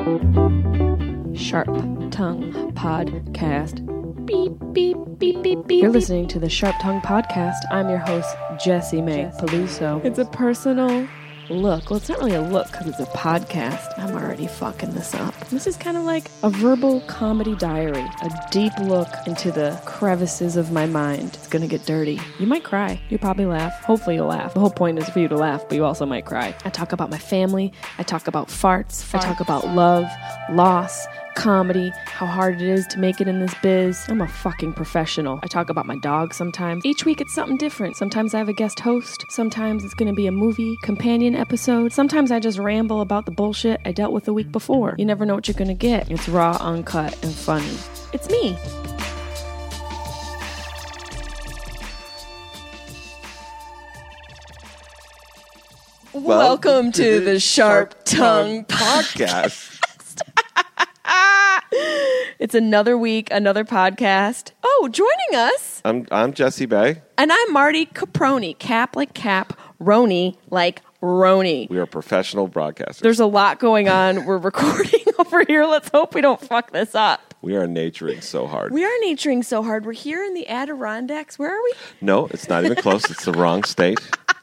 Sharp Tongue Podcast. Beep, beep, beep, beep, beep. You're listening to the Sharp Tongue Podcast. I'm your host, Jessie May Peluso. It's a personal look. Well, it's not really a look because it's a podcast. I'm already fucking this up. This is kind of like a verbal comedy diary, a deep look into the crevices of my mind. It's gonna get dirty. You might cry. You'll probably laugh. Hopefully you'll laugh. The whole point is for you to laugh, but you also might cry. I talk about my family. I talk about farts. I talk about love, loss, comedy, how hard it is to make it in this biz. I'm a fucking professional. I talk about my dog sometimes. Each week it's something different. Sometimes I have a guest host. Sometimes it's going to be a movie companion episode. Sometimes I just ramble about the bullshit I dealt with the week before. You never know what you're going to get. It's raw, uncut, and funny. It's me. Welcome to the Sharp Tongue Podcast. It's another week, another podcast. Oh, joining us. I'm Jessie Bay. And I'm Marty Caproni. Cap like cap, Roni like Roni. We are professional broadcasters. There's a lot going on. We're recording over here. Let's hope we don't fuck this up. We are naturing so hard. We are naturing so hard. We're here in the Adirondacks. Where are we? No, it's not even close. It's the wrong state.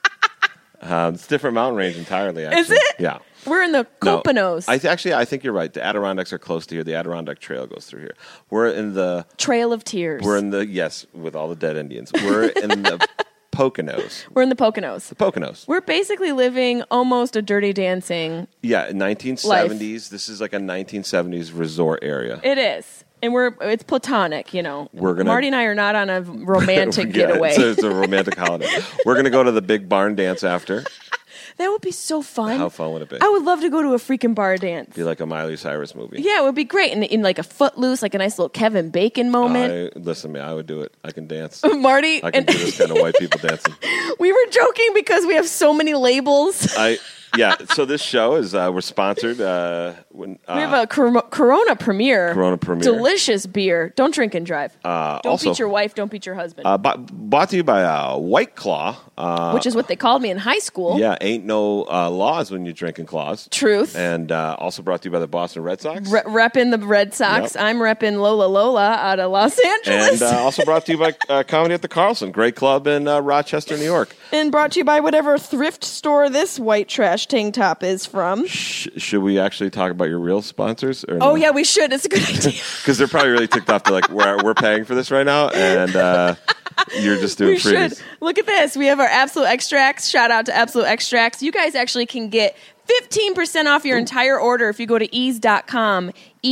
It's a different mountain range entirely, actually. Is it? Yeah. We're in the Copanos. No, I think you're right. The Adirondacks are close to here. The Adirondack Trail goes through here. We're in the Trail of Tears. We're in the, yes, with all the dead Indians. We're in the Poconos. We're in the Poconos. The Poconos. We're basically living almost a Dirty Dancing. Yeah, 1970s. Life. This is like a 1970s resort area. It is. And it's platonic, you know. Marty and I are not on a romantic getaway. It's a romantic holiday. We're going to go to the big barn dance after. That would be so fun. How fun would it be? I would love to go to a freaking bar dance. Be like a Miley Cyrus movie. Yeah, it would be great. In like a Footloose, like a nice little Kevin Bacon moment. Listen, man, I would do it. I can dance. Marty. I can do this kind of white people dancing. We were joking because we have so many labels. Yeah, so this show is, we're sponsored. We have a Corona Premier. Corona Premier. Delicious beer. Don't drink and drive. Don't beat your wife. Don't beat your husband. Brought to you by White Claw. Which is what they called me in high school. Yeah, ain't no laws when you're drinking claws. Truth. And also brought to you by the Boston Red Sox. Repping the Red Sox. Yep. I'm repping Lola out of Los Angeles. And also brought to you by Comedy at the Carlson. Great club in Rochester, New York. And brought to you by whatever thrift store this white trash tank top is from. Should we actually talk about your real sponsors? Or no? Yeah, we should. It's a good idea. Because they're probably really ticked off. They're like, we're paying for this right now, and you're just doing we freebies. Should. Look at this. We have our Absolute Extracts. Shout out to Absolute Extracts. You guys actually can get 15% off your entire order if you go to eaze.com,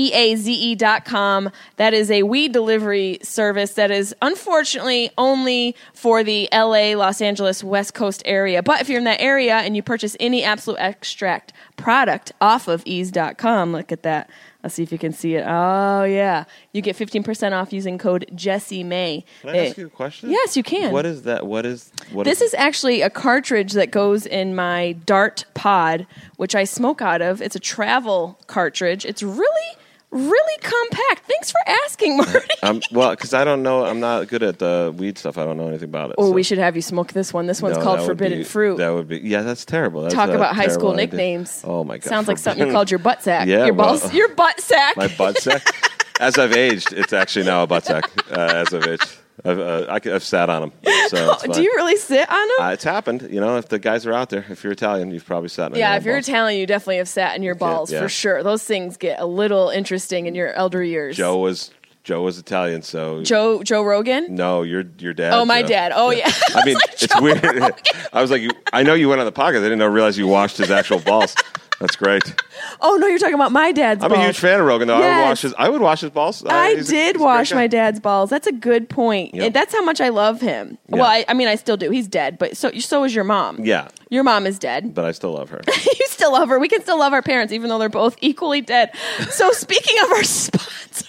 EAZE.com. That is a weed delivery service that is unfortunately only for the LA, Los Angeles, West Coast area. But if you're in that area and you purchase any Absolute Extract product off of eaze.com, look at that. Let's see if you can see it. Oh, yeah. You get 15% off using code Jessie May. Can I ask you a question? Yes, you can. What is that? This is actually a cartridge that goes in my Dart Pod, which I smoke out of. It's a travel cartridge. It's really, really compact. Thanks for asking, Marty. Well, because I don't know. I'm not good at the weed stuff. I don't know anything about it. Oh, so. We should have you smoke this one. This one's called Forbidden Fruit. That would be. Yeah, that's terrible. That's Talk about high school idea. nicknames. Oh, my God. Sounds like something you called your butt sack. Yeah, your butt sack. My butt sack? As I've aged, it's actually now a butt sack. As I've aged. I've sat on them. So do you really sit on them? It's happened. You know, if the guys are out there, if you're Italian, you've probably sat on them. Yeah, if you're Italian, you definitely have sat in your balls, for sure. Those things get a little interesting in your elder years. Joe was Italian, so... Joe Rogan? No, your dad. Oh, my dad. Oh, yeah. I mean, it's weird. I was like, I know you went on the podcast. I didn't realize you washed his actual balls. That's great. Oh, no, you're talking about my dad's balls. I'm a huge fan of Rogan, though. Yes. I would wash his balls. I did wash my dad's balls. That's a good point. Yep. And that's how much I love him. Yeah. Well, I mean, I still do. He's dead, but so is your mom. Yeah. Your mom is dead. But I still love her. You still love her. We can still love our parents, even though they're both equally dead. So speaking of our sponsors.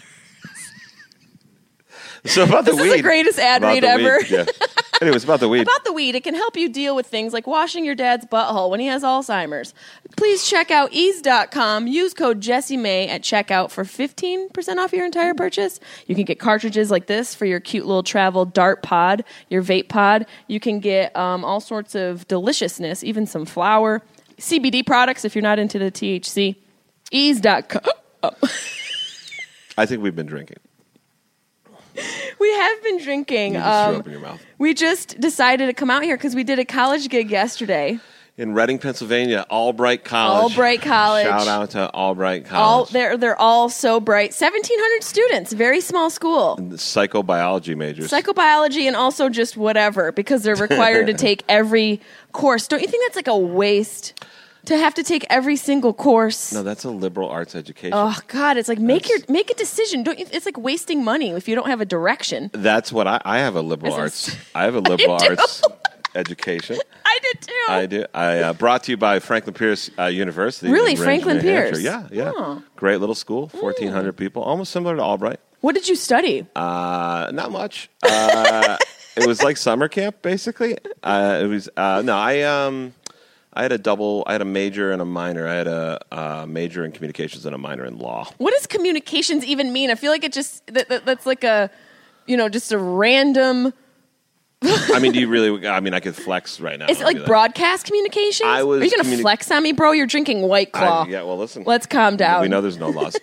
So about the weed. This is the greatest ad read ever. Yeah. Anyways, about the weed. About the weed, it can help you deal with things like washing your dad's butthole when he has Alzheimer's. Please check out eaze.com. Use code Jessie May at checkout for 15% off your entire purchase. You can get cartridges like this for your cute little travel Dart Pod, your vape pod. You can get all sorts of deliciousness, even some flour. CBD products if you're not into the THC. Ease.com. I think we've been drinking. We have been drinking. You just threw up in your mouth. We just decided to come out here because we did a college gig yesterday. In Reading, Pennsylvania, Albright College. Albright College. Shout out to Albright College. They're all so bright. 1,700 students. Very small school. And the psychobiology majors. Psychobiology and also just whatever because they're required to take every course. Don't you think that's like a waste to have to take every single course? No, that's a liberal arts education. Oh God, it's like make a decision. Don't you? It's like wasting money if you don't have a direction. That's what I have a liberal arts. I have a liberal arts education. I did too. I do. I brought to you by Franklin Pierce University. Really, in Franklin New Hampshire. Pierce? Yeah. Oh. Great little school, 1,400 people, almost similar to Albright. What did you study? Not much. It was like summer camp, basically. It was I had a major and a minor. I had a major in communications and a minor in law. What does communications even mean? I feel like it just that's like a, just a random. I mean, do you really? I mean, I could flex right now. Is it like broadcast communications? Are you going to flex on me, bro? You're drinking White Claw. Yeah, well, listen. Let's calm down. We know there's no laws.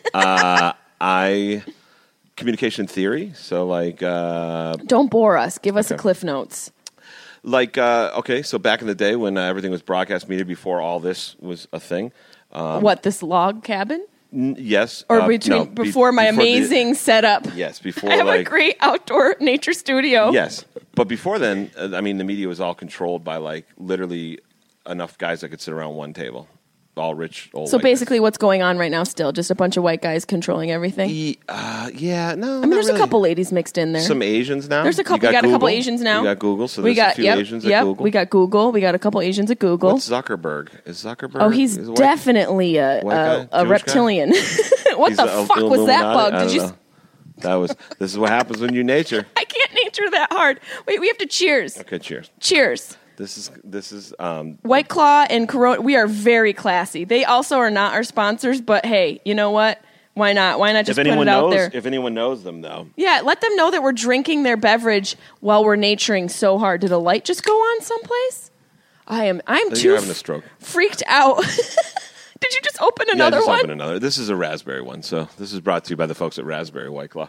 Communication theory. So, like, don't bore us. Give us a Cliff Notes. Like, so back in the day when everything was broadcast media, before all this was a thing. This log cabin? Yes. Or before my amazing setup. Yes, before I have a great outdoor nature studio. Yes. But before then, the media was all controlled by, like, literally enough guys that could sit around one table. All rich, old So white basically guys. What's going on right now still? Just a bunch of white guys controlling everything? Yeah, no. I mean, there's a couple ladies mixed in there. Some Asians now. There's a couple. We got a couple Asians now. We got Google, so there's a few Asians at Google. We got Google. We got a couple Asians at Google. What's Zuckerberg? Is Zuckerberg? Oh, he's definitely a reptilian. What the fuck was that bug? Did you? This is what happens when you nature. I can't nature that hard. Wait, we have to cheers. Okay, cheers. Cheers. This is White Claw and Corona. We are very classy. They also are not our sponsors, but hey, you know what? Why not? Why not just put it out there? If anyone knows them, though. Yeah, let them know that we're drinking their beverage while we're naturing so hard. Did a light just go on someplace? I'm too you're having a stroke. Freaked out. Did you just open another one? Open another. This is a raspberry one, so this is brought to you by the folks at Raspberry White Claw.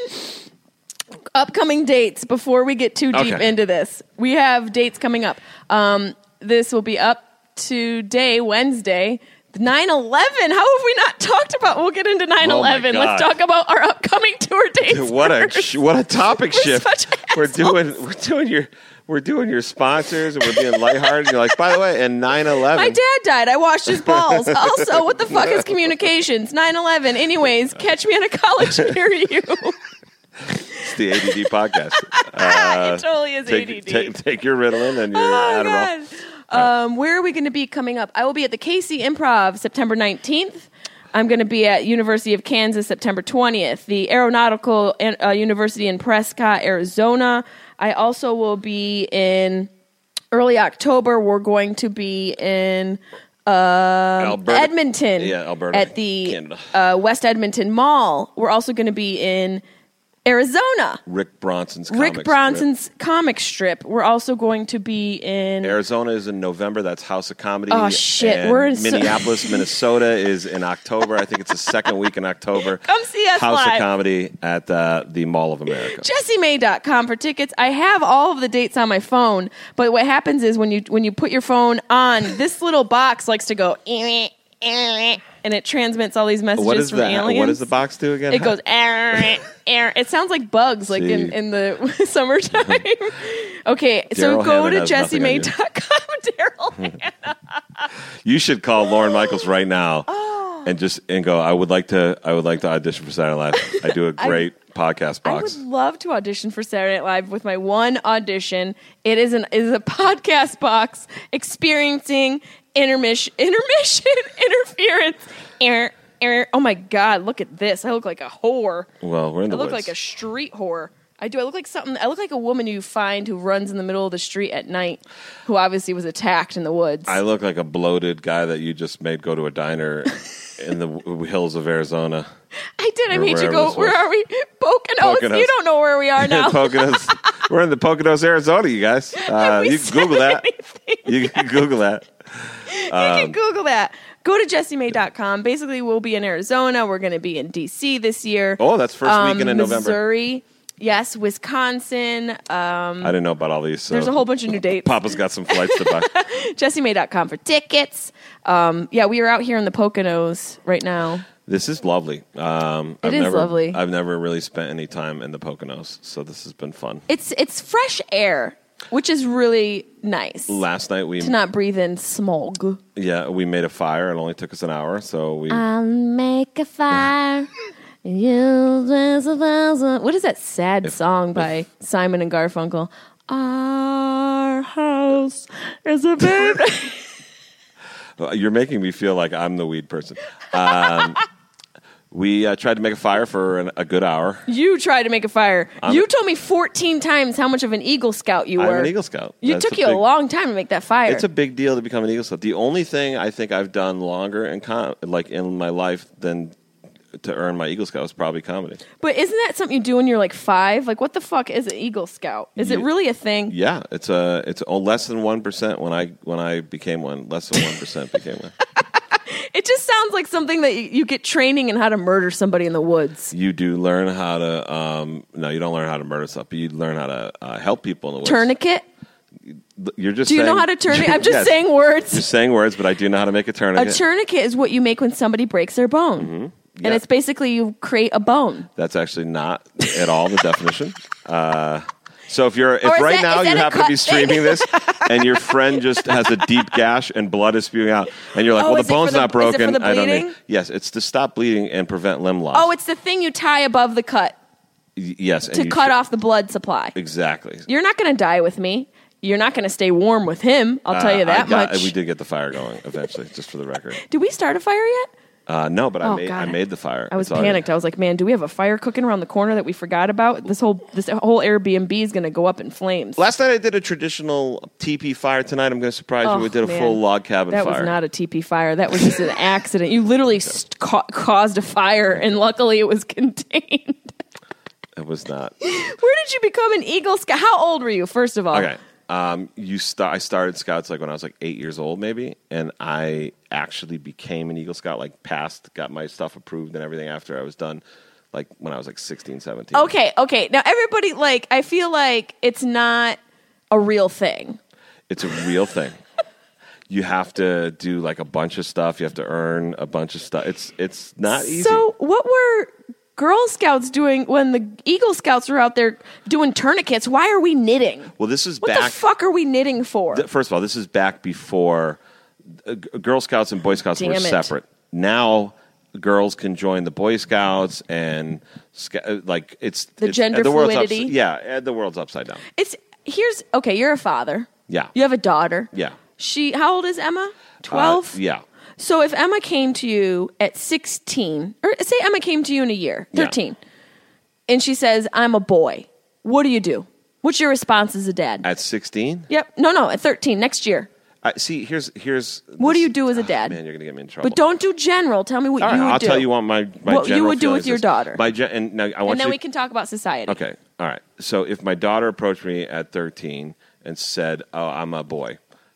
Upcoming dates before we get too deep into this. We have dates coming up. This will be up today, Wednesday, 9/11. How have we not talked about? We'll get into 9/11. Let's talk about our upcoming tour dates. What a topic shift. We're doing your sponsors and we're being lighthearted. And you're like, by the way, and 9/11. My dad died. I washed his balls. Also, what the fuck is communications? 9/11. Anyways, catch me at a college near you. It's the ADD podcast. It totally is ADD. Take your Ritalin and your Adderall. Where are we going to be coming up? I will be at the KC Improv September 19th. I'm going to be at University of Kansas September 20th. The Aeronautical University in Prescott, Arizona. I also will be in early October. We're going to be in Edmonton. Yeah, Alberta. At the West Edmonton Mall. We're also going to be in Arizona. Rick Bronson's comic strip. We're also going to be in Arizona is in November. That's House of Comedy. Oh shit, and we're in Minneapolis, Minnesota is in October. I think it's the second week in October. Come see us House live. of Comedy at the Mall of America. JessieMay.com for tickets. I have all of the dates on my phone, but what happens is when you put your phone on, this little box likes to go and it transmits all these messages from aliens. What does the box do again? It goes It sounds like bugs, like in the summertime. Okay, so go to JessieMay.com, Daryl. You should call Lorne Michaels right now and go. I would like to audition for Saturday Night Live. I do a great podcast box. I would love to audition for Saturday Night Live with my one audition. It is a podcast box experiencing interference. Oh my God, look at this. I look like a whore. Well, we're in the woods. I look like a street whore. I do. I look like something. I look like a woman you find who runs in the middle of the street at night, who obviously was attacked in the woods. I look like a bloated guy that you just made go to a diner in the hills of Arizona. I did. I made you go. Where are we? Poconos. You don't know where we are now. Poconos. We're in the Poconos, Arizona, you guys. You can Google that. You can Google that. You can Google that. go to jessiemay.com. Basically, we'll be in Arizona. We're going to be in D.C. this year. Oh, that's first weekend in November. Missouri. Yes, Wisconsin. I didn't know about all these. So there's a whole bunch of new dates. Papa's got some flights to buy. jessiemay.com for tickets. We are out here in the Poconos right now. This is lovely. It is lovely. I've never really spent any time in the Poconos, so this has been fun. It's fresh air, which is really nice. Last night we to not breathe in smog. Yeah, we made a fire. It only took us an hour, so we. I'll make a fire. What is that sad song by Simon and Garfunkel? Our house is a big. You're making me feel like I'm the weed person. We tried to make a fire for a good hour. You tried to make a fire. You told me 14 times how much of an Eagle Scout you were. I'm an Eagle Scout. It took you a long time to make that fire. It's a big deal to become an Eagle Scout. The only thing I think I've done longer in my life than to earn my Eagle Scout is probably comedy. But isn't that something you do when you're like 5? Like, what the fuck is an Eagle Scout? Is it really a thing? Yeah, it's less than 1% when I became one. Less than 1% became one. It just sounds like something that you get training in how to murder somebody in the woods. You do learn how to. No, you don't learn how to murder stuff, but you learn how to help people in the woods. Tourniquet? You're just. Do you know how to tourniquet? I'm just saying words. You're saying words, but I do know how to make a tourniquet. A tourniquet is what you make when somebody breaks their bone. Mm-hmm. Yeah. And it's basically you create a bone. That's actually not at all the definition. So if right now you happen to be streaming this and your friend just has a deep gash and blood is spewing out and you're like, well, the bone's not broken. Is it for the bleeding? Yes, it's to stop bleeding and prevent limb loss. Oh, it's the thing you tie above the cut. Yes. To cut off the blood supply. Exactly. You're not going to die with me. You're not going to stay warm with him. I'll tell you that much. We did get the fire going eventually, just for the record. Did we start a fire yet? No, but I made the fire. I was panicked. I was like, man, do we have a fire cooking around the corner that we forgot about? This whole Airbnb is going to go up in flames. Last night I did a traditional teepee fire. Tonight I'm going to surprise you. We did a full log cabin fire. That was not a teepee fire. That was just an accident. You literally caused a fire, and luckily it was contained. It was not. Where did you become an Eagle Scout? How old were you, first of all? Okay. I started Scouts like when I was like 8 years old, maybe, and I actually became an Eagle Scout, got my stuff approved and everything after I was done, like when I was like 16, 17. Okay. Now everybody, I feel like it's not a real thing. It's a real thing. You have to do like a bunch of stuff. You have to earn a bunch of stuff. It's not easy. So what were Girl Scouts doing when the Eagle Scouts were out there doing tourniquets? Why are we knitting? Well, this is what the fuck are we knitting for? First of all, this is back before Girl Scouts and Boy Scouts were separate. Now girls can join the Boy Scouts and it's gender fluidity. The world's upside down. You're a father. Yeah. You have a daughter. Yeah. How old is Emma? 12? Yeah. So if Emma came to you at 16, or say Emma came to you in a year, 13, and she says, I'm a boy, what do? What's your response as a dad? At 16? Yep. No, at 13, next year. See, here's. What do you do as a dad? Man, you're going to get me in trouble. But don't do general. Tell me what you would do. I'll tell you what my what general you would do with is your daughter. And then we can talk about society. Okay. All right. So if my daughter approached me at 13 and said, "Oh, I'm a boy,"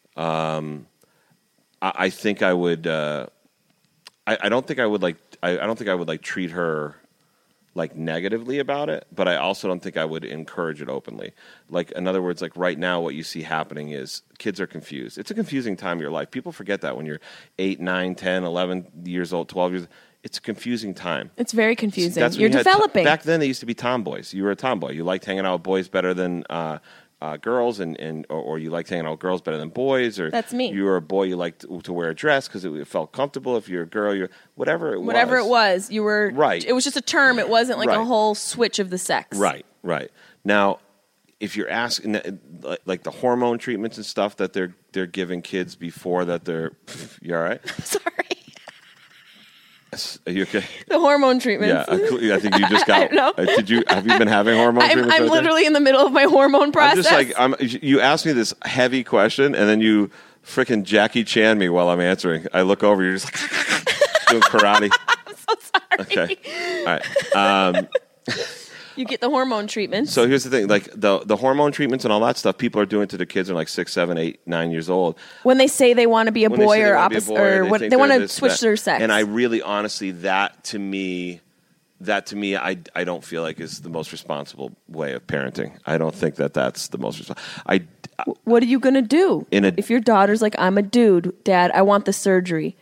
I think I would. I don't think I would I don't think I would treat her negatively about it, but I also don't think I would encourage it openly. In other words, right now, what you see happening is kids are confused. It's a confusing time of your life. People forget that when you're 8, 9, 10, 11 years old, 12 years. It's a confusing time. It's very confusing. You're developing. Back then, they used to be tomboys. You were a tomboy. You liked hanging out with boys better than girls, or you liked hanging out with girls better than boys, or that's me. You were a boy, you liked to wear a dress because it felt comfortable. If you're a girl, you're whatever it was, you were right. It was just a term. It wasn't a whole switch of the sex. Right. Now, if you're asking, the hormone treatments and stuff that they're giving kids before that, you all right? Sorry. Are you okay? The hormone treatments. Yeah, I think you just got. Have you been having hormone treatments? I'm literally in the middle of my hormone process. I'm just you asked me this heavy question, and then you freaking Jackie Chan me while I'm answering. I look over, you're just doing karate. I'm so sorry. Okay, all right. You get the hormone treatments. So here's the thing, like the hormone treatments and all that stuff, people are doing to their kids when like 6, 7, 8, 9 years old. When they say they want to be a boy or opposite, or what they want to switch their sex. And I really, honestly, that to me, I don't feel like is the most responsible way of parenting. I don't think that's the most responsible. What are you going to do if your daughter's like, I'm a dude, Dad, I want the surgery?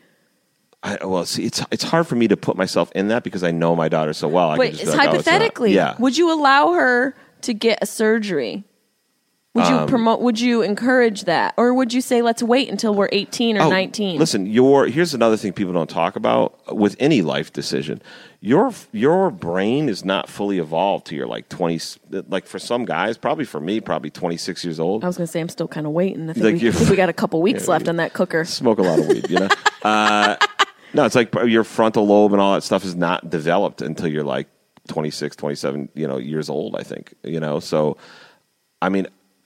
See, it's hard for me to put myself in that because I know my daughter so well. But it's hypothetically, would you allow her to get a surgery? Would you would you encourage that? Or would you say, let's wait until we're 18 or 19? Listen, here's another thing people don't talk about with any life decision. Your brain is not fully evolved to your like 20, like for some guys, probably for me, probably 26 years old. I was going to say, I'm still kind of waiting. I think we got a couple weeks left on that cooker. Smoke a lot of weed, you know? No, it's like your frontal lobe and all that stuff is not developed until you're like 26, 27, years old, I think, So, I mean,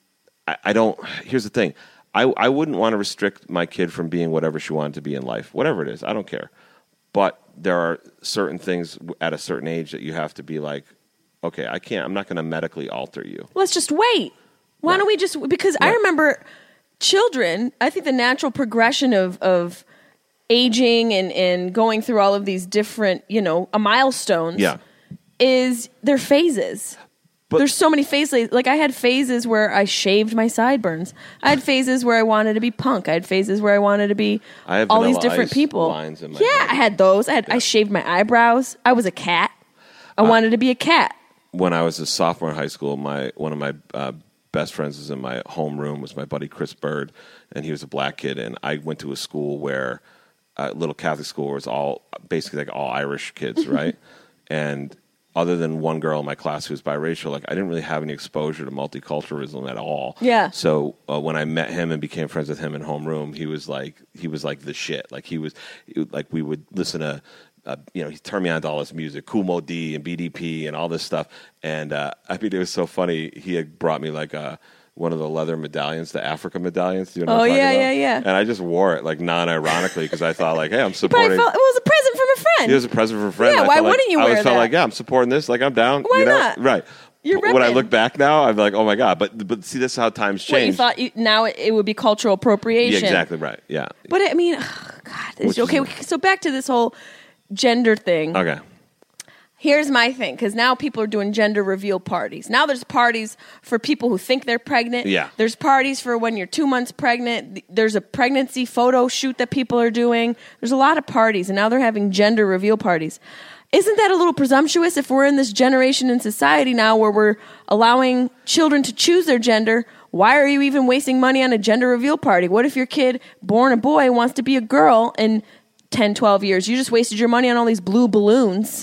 I don't, here's the thing. I wouldn't want to restrict my kid from being whatever she wanted to be in life, whatever it is. I don't care. But there are certain things at a certain age that you have to be like, okay, I'm not going to medically alter you. Let's just wait. Why don't we just, because I remember children, I think the natural progression of aging and going through all of these different, milestones is their phases. But there's so many phases. Like, I had phases where I shaved my sideburns. I had phases where I wanted to be punk. I had phases where I wanted to be all these different people. Lines in my head. I had those. I shaved my eyebrows. I was a cat. I wanted to be a cat. When I was a sophomore in high school, one of my best friends was in my homeroom, was my buddy Chris Bird, and he was a black kid. And I went to a school where a little Catholic school where it was basically like all Irish kids, right? And other than one girl in my class who was biracial, like I didn't really have any exposure to multiculturalism at all. Yeah. So when I met him and became friends with him in homeroom, he was like the shit. Like we would listen to, he turned me on to all this music, Kool Moe Dee and BDP and all this stuff. And I mean, it was so funny. He had brought me like one of the leather medallions, the Africa medallions. You know what I'm talking about? Yeah. And I just wore it like non-ironically because I thought like, hey, I'm supporting. It was a present from a friend. It was a present from a friend. Yeah, why wouldn't you wear that? I felt like, yeah, I'm supporting this. Like I'm down. Why not? Right. When I look back now, I'm like, oh my God. But see, this is how times change. What, you thought now it would be cultural appropriation. Yeah, exactly right. Yeah. But I mean, God. So back to this whole gender thing. Okay. Here's my thing, because now people are doing gender reveal parties. Now there's parties for people who think they're pregnant. Yeah. There's parties for when you're 2 months pregnant. There's a pregnancy photo shoot that people are doing. There's a lot of parties, and now they're having gender reveal parties. Isn't that a little presumptuous if we're in this generation in society now where we're allowing children to choose their gender? Why are you even wasting money on a gender reveal party? What if your kid, born a boy, wants to be a girl and 10, 12 years? You just wasted your money on all these blue balloons.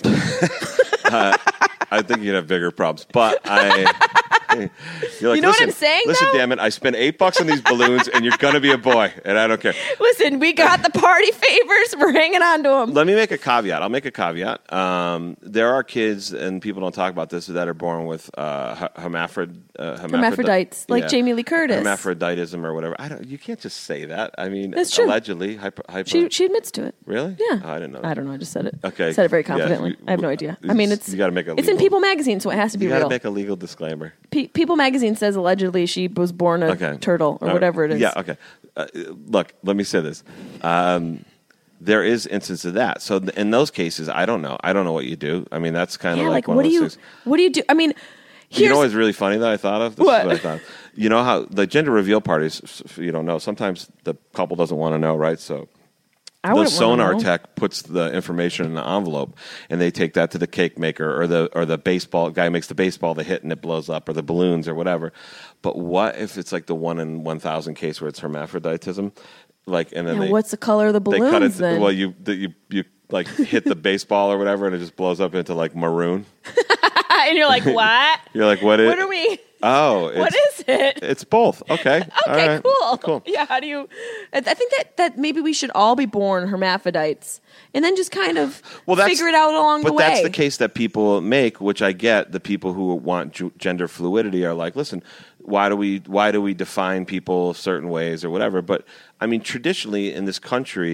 I think you'd have bigger problems, but you're like, you know what I'm saying? Listen, though? damn it! I spent $8 on these balloons, and you're gonna be a boy, and I don't care. Listen, we got the party favors. We're hanging on to them. Let me make a caveat. I'll make a caveat. There are kids, and people don't talk about this, that are born with hermaphrodites, like Jamie Lee Curtis, hermaphroditism or whatever. You can't just say that. I mean, that's true. Allegedly, she admits to it. Really? Yeah. Oh, I didn't know that. I don't know. I just said it. Okay. Said it very confidently. I have no idea. I mean, it's you got to make it's in People Magazine, so it has to be real. You got to make a legal disclaimer. People Magazine says allegedly she was born a turtle or whatever it is. Yeah. Okay. Look, let me say this. There is instance of that. So in those cases, I don't know. I don't know what you do. I mean, that's kind of like one of those things. What do you do? I mean, you know what's really funny that I thought of? This what? Is what I thought. You know how the gender reveal parties, you don't know. Sometimes the couple doesn't want to know, right? So the sonar tech puts the information in an envelope, and they take that to the cake maker or the baseball guy makes the baseball, the hit, and it blows up, or the balloons or whatever. But what if it's like the 1 in 1,000 case where it's hermaphroditism? Like, and then what's the color of the balloons? They cut it. Then? Well, you like hit the baseball or whatever, and it just blows up into like maroon. And you're like, what? You're like, what are we? Oh, what is it? It's both. Okay. Okay, all right. cool. Yeah, how do you... I think that maybe we should all be born hermaphrodites and then just kind of figure it out along the way. But that's the case that people make, which I get. The people who want gender fluidity are like, listen, why do we define people certain ways or whatever? But, I mean, traditionally in this country,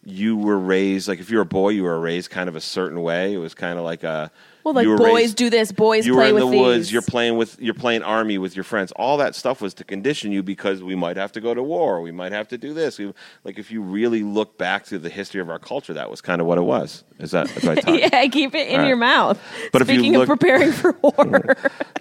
you were raised, like if you're a boy, you were raised kind of a certain way. It was kind of like like boys do this, boys play with these. You were in the woods, you're playing army with your friends. All that stuff was to condition you because we might have to go to war. We might have to do this. Like if you really look back to the history of our culture, that was kind of what it was. Is that what I taught? Yeah, keep it in your mouth. But Speaking of preparing for war.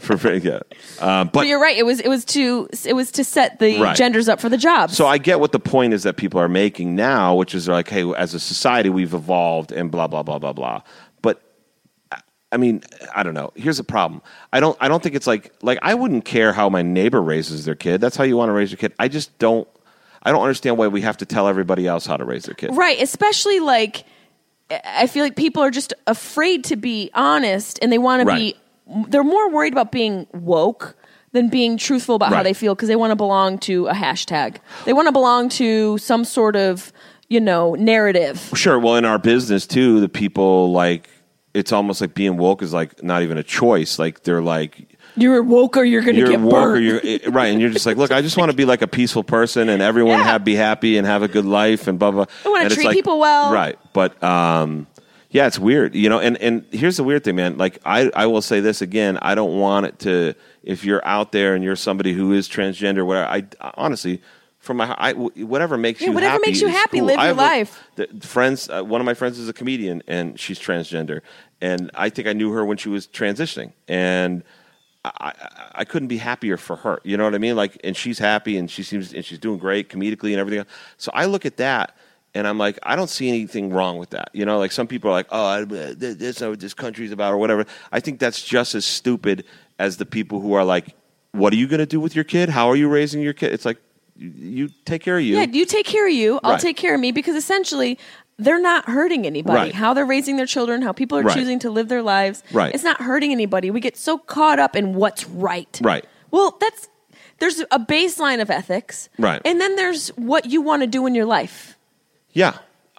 But you're right. It was to set the genders up for the jobs. So I get what the point is that people are making now, which is like, hey, as a society, we've evolved and blah, blah, blah, blah, blah. But I mean, I don't know. Here's the problem. I don't think it's like I wouldn't care how my neighbor raises their kid. That's how you want to raise your kid. I don't understand why we have to tell everybody else how to raise their kid. Right. Especially like, I feel like people are just afraid to be honest and they want to be, they're more worried about being woke than being truthful about how they feel because they want to belong to a hashtag. They want to belong to some sort of, narrative. Sure. Well, in our business too, the people like, it's almost like being woke is like not even a choice. Like they're like, you're woke or you're going to get burnt. Right. And you're just like, look, I just want to be like a peaceful person and everyone be happy and have a good life and blah, blah. I want to treat people well. Right. But, yeah, it's weird, and here's the weird thing, man. Like, I will say this again. I don't want it to, if you're out there and you're somebody who is transgender, whatever, I honestly, from whatever makes you happy. Whatever makes you happy, cool. live your life. Friends, one of my friends is a comedian, and she's transgender. And I think I knew her when she was transitioning. And I couldn't be happier for her. You know what I mean? Like, and she's happy, and she's doing great comedically and everything else. So I look at that. And I'm like, I don't see anything wrong with that. Like some people are like, oh, that's not what this country's about or whatever. I think that's just as stupid as the people who are like, what are you going to do with your kid? How are you raising your kid? It's like, you take care of you. Yeah, you take care of you. I'll take care of me because essentially they're not hurting anybody. Right. How they're raising their children, how people are choosing to live their lives. Right. It's not hurting anybody. We get so caught up in what's right. Right. Well, there's a baseline of ethics. Right. And then there's what you want to do in your life. Yeah.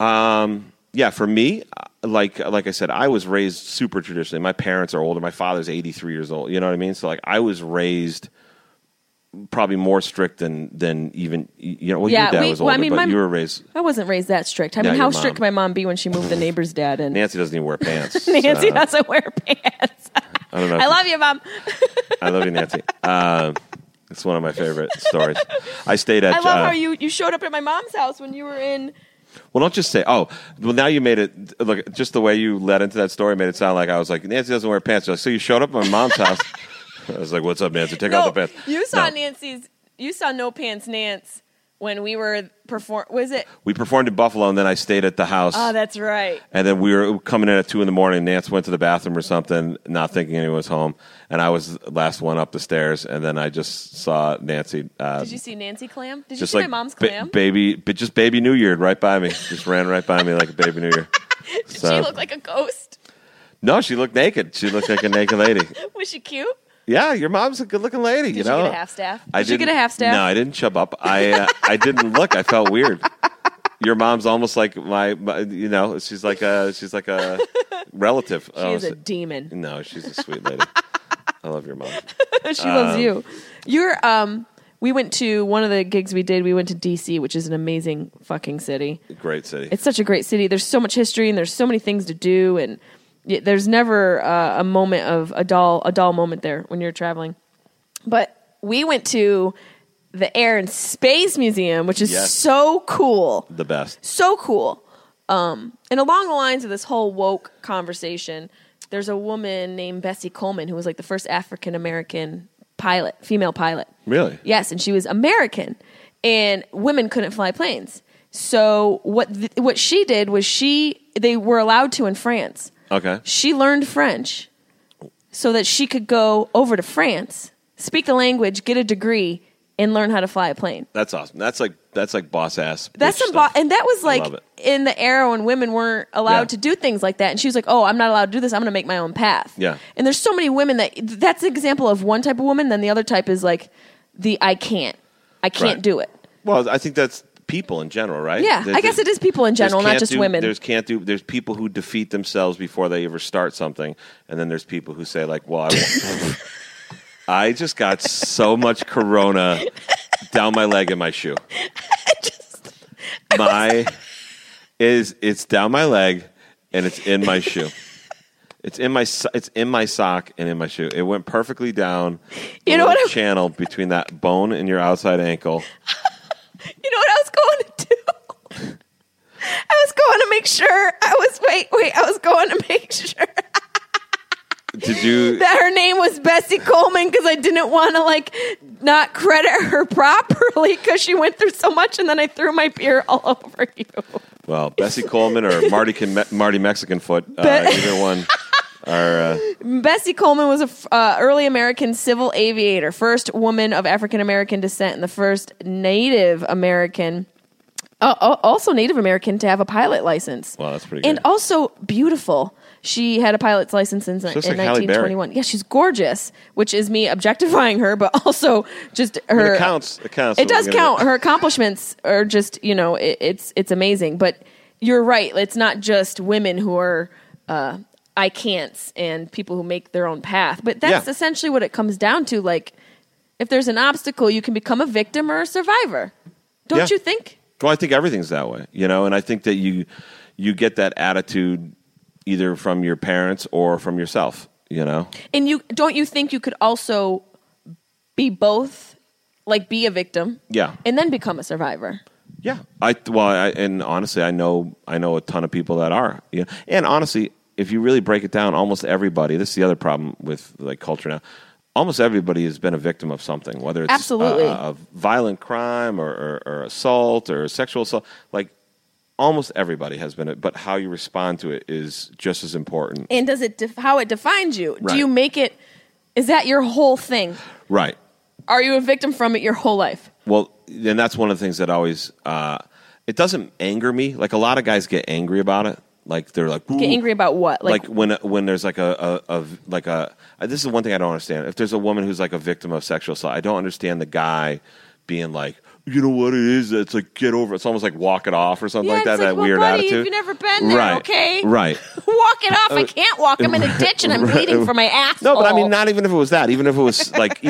For me, like I said, I was raised super traditionally. My parents are older. My father's 83 years old. You know what I mean? So like I was raised probably more strict than even, your dad was older, but you were raised. I wasn't raised that strict. I mean, how strict can my mom be when she moved the neighbor's dad? And Nancy doesn't even wear pants. Nancy doesn't wear pants. I don't know. I love you, Mom. I love you, Nancy. It's one of my favorite stories. I love how you showed up at my mom's house when you were in... Well, don't just say, oh, well, now you made it, look, just the way you led into that story made it sound like I was like, Nancy doesn't wear pants. So you showed up at my mom's house. I was like, what's up, Nancy? Take off the pants. You saw No Pants Nance when we were we performed in Buffalo, and then I stayed at the house. Oh, that's right. And then we were coming in at 2 a.m. Nance went to the bathroom or something, not thinking anyone was home. And I was the last one up the stairs, and then I just saw Nancy. Did you see Nancy clam? Did you see my mom's clam? Just baby New Year right by me. Just ran right by me like a baby New Year. Did she look like a ghost? No, she looked naked. She looked like a naked lady. Was she cute? Yeah, your mom's a good-looking lady. Did you get a half staff? Did you get a half staff? No, I didn't chub up. I didn't look. I felt weird. Your mom's almost like my she's like a relative. She is a demon. No, she's a sweet lady. I love your mom. She loves you. We went to one of the gigs we did. We went to DC, which is an amazing fucking city. Great city. It's such a great city. There's so much history and there's so many things to do and there's never a moment of a dull moment there when you're traveling. But we went to the Air and Space Museum, which is so cool. The best. So cool. And along the lines of this whole woke conversation, there's a woman named Bessie Coleman who was like the first African-American female pilot. Really? Yes, and she was American. And women couldn't fly planes. So what she did was they were allowed to in France. Okay. She learned French so that she could go over to France, speak the language, get a degree, and learn how to fly a plane. That's awesome. That's like boss ass. That's some and that was like in the era when women weren't allowed to do things like that. And she was like, "Oh, I'm not allowed to do this. I'm going to make my own path." Yeah. And there's so many women that's an example of one type of woman. Then the other type is like I can't do it. Well, I think that's people in general, right? Yeah, I guess it is people in general, not just women. There's people who defeat themselves before they ever start something, and then there's people who say like, "Well, I just got so much Corona down my leg in my shoe." it's down my leg and it's in my shoe. It's in my sock and in my shoe. It went perfectly down the channel between that bone and your outside ankle. You know what I was going to do? I was going to make sure. I was going to make sure. Did you? That her name was Bessie Coleman because I didn't want to not credit her properly because she went through so much, and then I threw my beer all over you. Well, Bessie Coleman or Marty Mexican Foot, either one. Bessie Coleman was a early American civil aviator, first woman of African American descent, and the first Native American, also Native American, to have a pilot license. Wow, that's pretty good. And also beautiful. She had a pilot's license in 1921. Yeah, she's gorgeous, which is me objectifying her, but also just her. It counts. It does count. Her accomplishments are just, it's amazing. But you're right. It's not just women who are I can'ts and people who make their own path. But that's essentially what it comes down to. Like, if there's an obstacle, you can become a victim or a survivor. Don't you think? Well, I think everything's that way, and I think that you get that attitude either from your parents or from yourself, And don't you think you could also be both, be a victim, and then become a survivor? Yeah, and honestly, I know a ton of people that are, and honestly, if you really break it down, almost everybody. This is the other problem with culture now. Almost everybody has been a victim of something, whether it's absolutely a violent crime or assault or sexual assault. Almost everybody has been it, but how you respond to it is just as important. And does it how it defines you? Right. Do you make it? Is that your whole thing? Right. Are you a victim from it your whole life? Well, and that's one of the things that always it doesn't anger me. A lot of guys get angry about it. They're like, ooh. Get angry about what? When there's this is one thing I don't understand. If there's a woman who's a victim of sexual assault, I don't understand the guy being like, you know what it is? It's get over it. It's almost like walk it off or something like that. That weird buddy, attitude. You've never been there, right. Okay? Right. Walk it off. I can't walk. I'm in a ditch and I'm bleeding from my asshole. No, but I mean, not even if it was that. Even if it was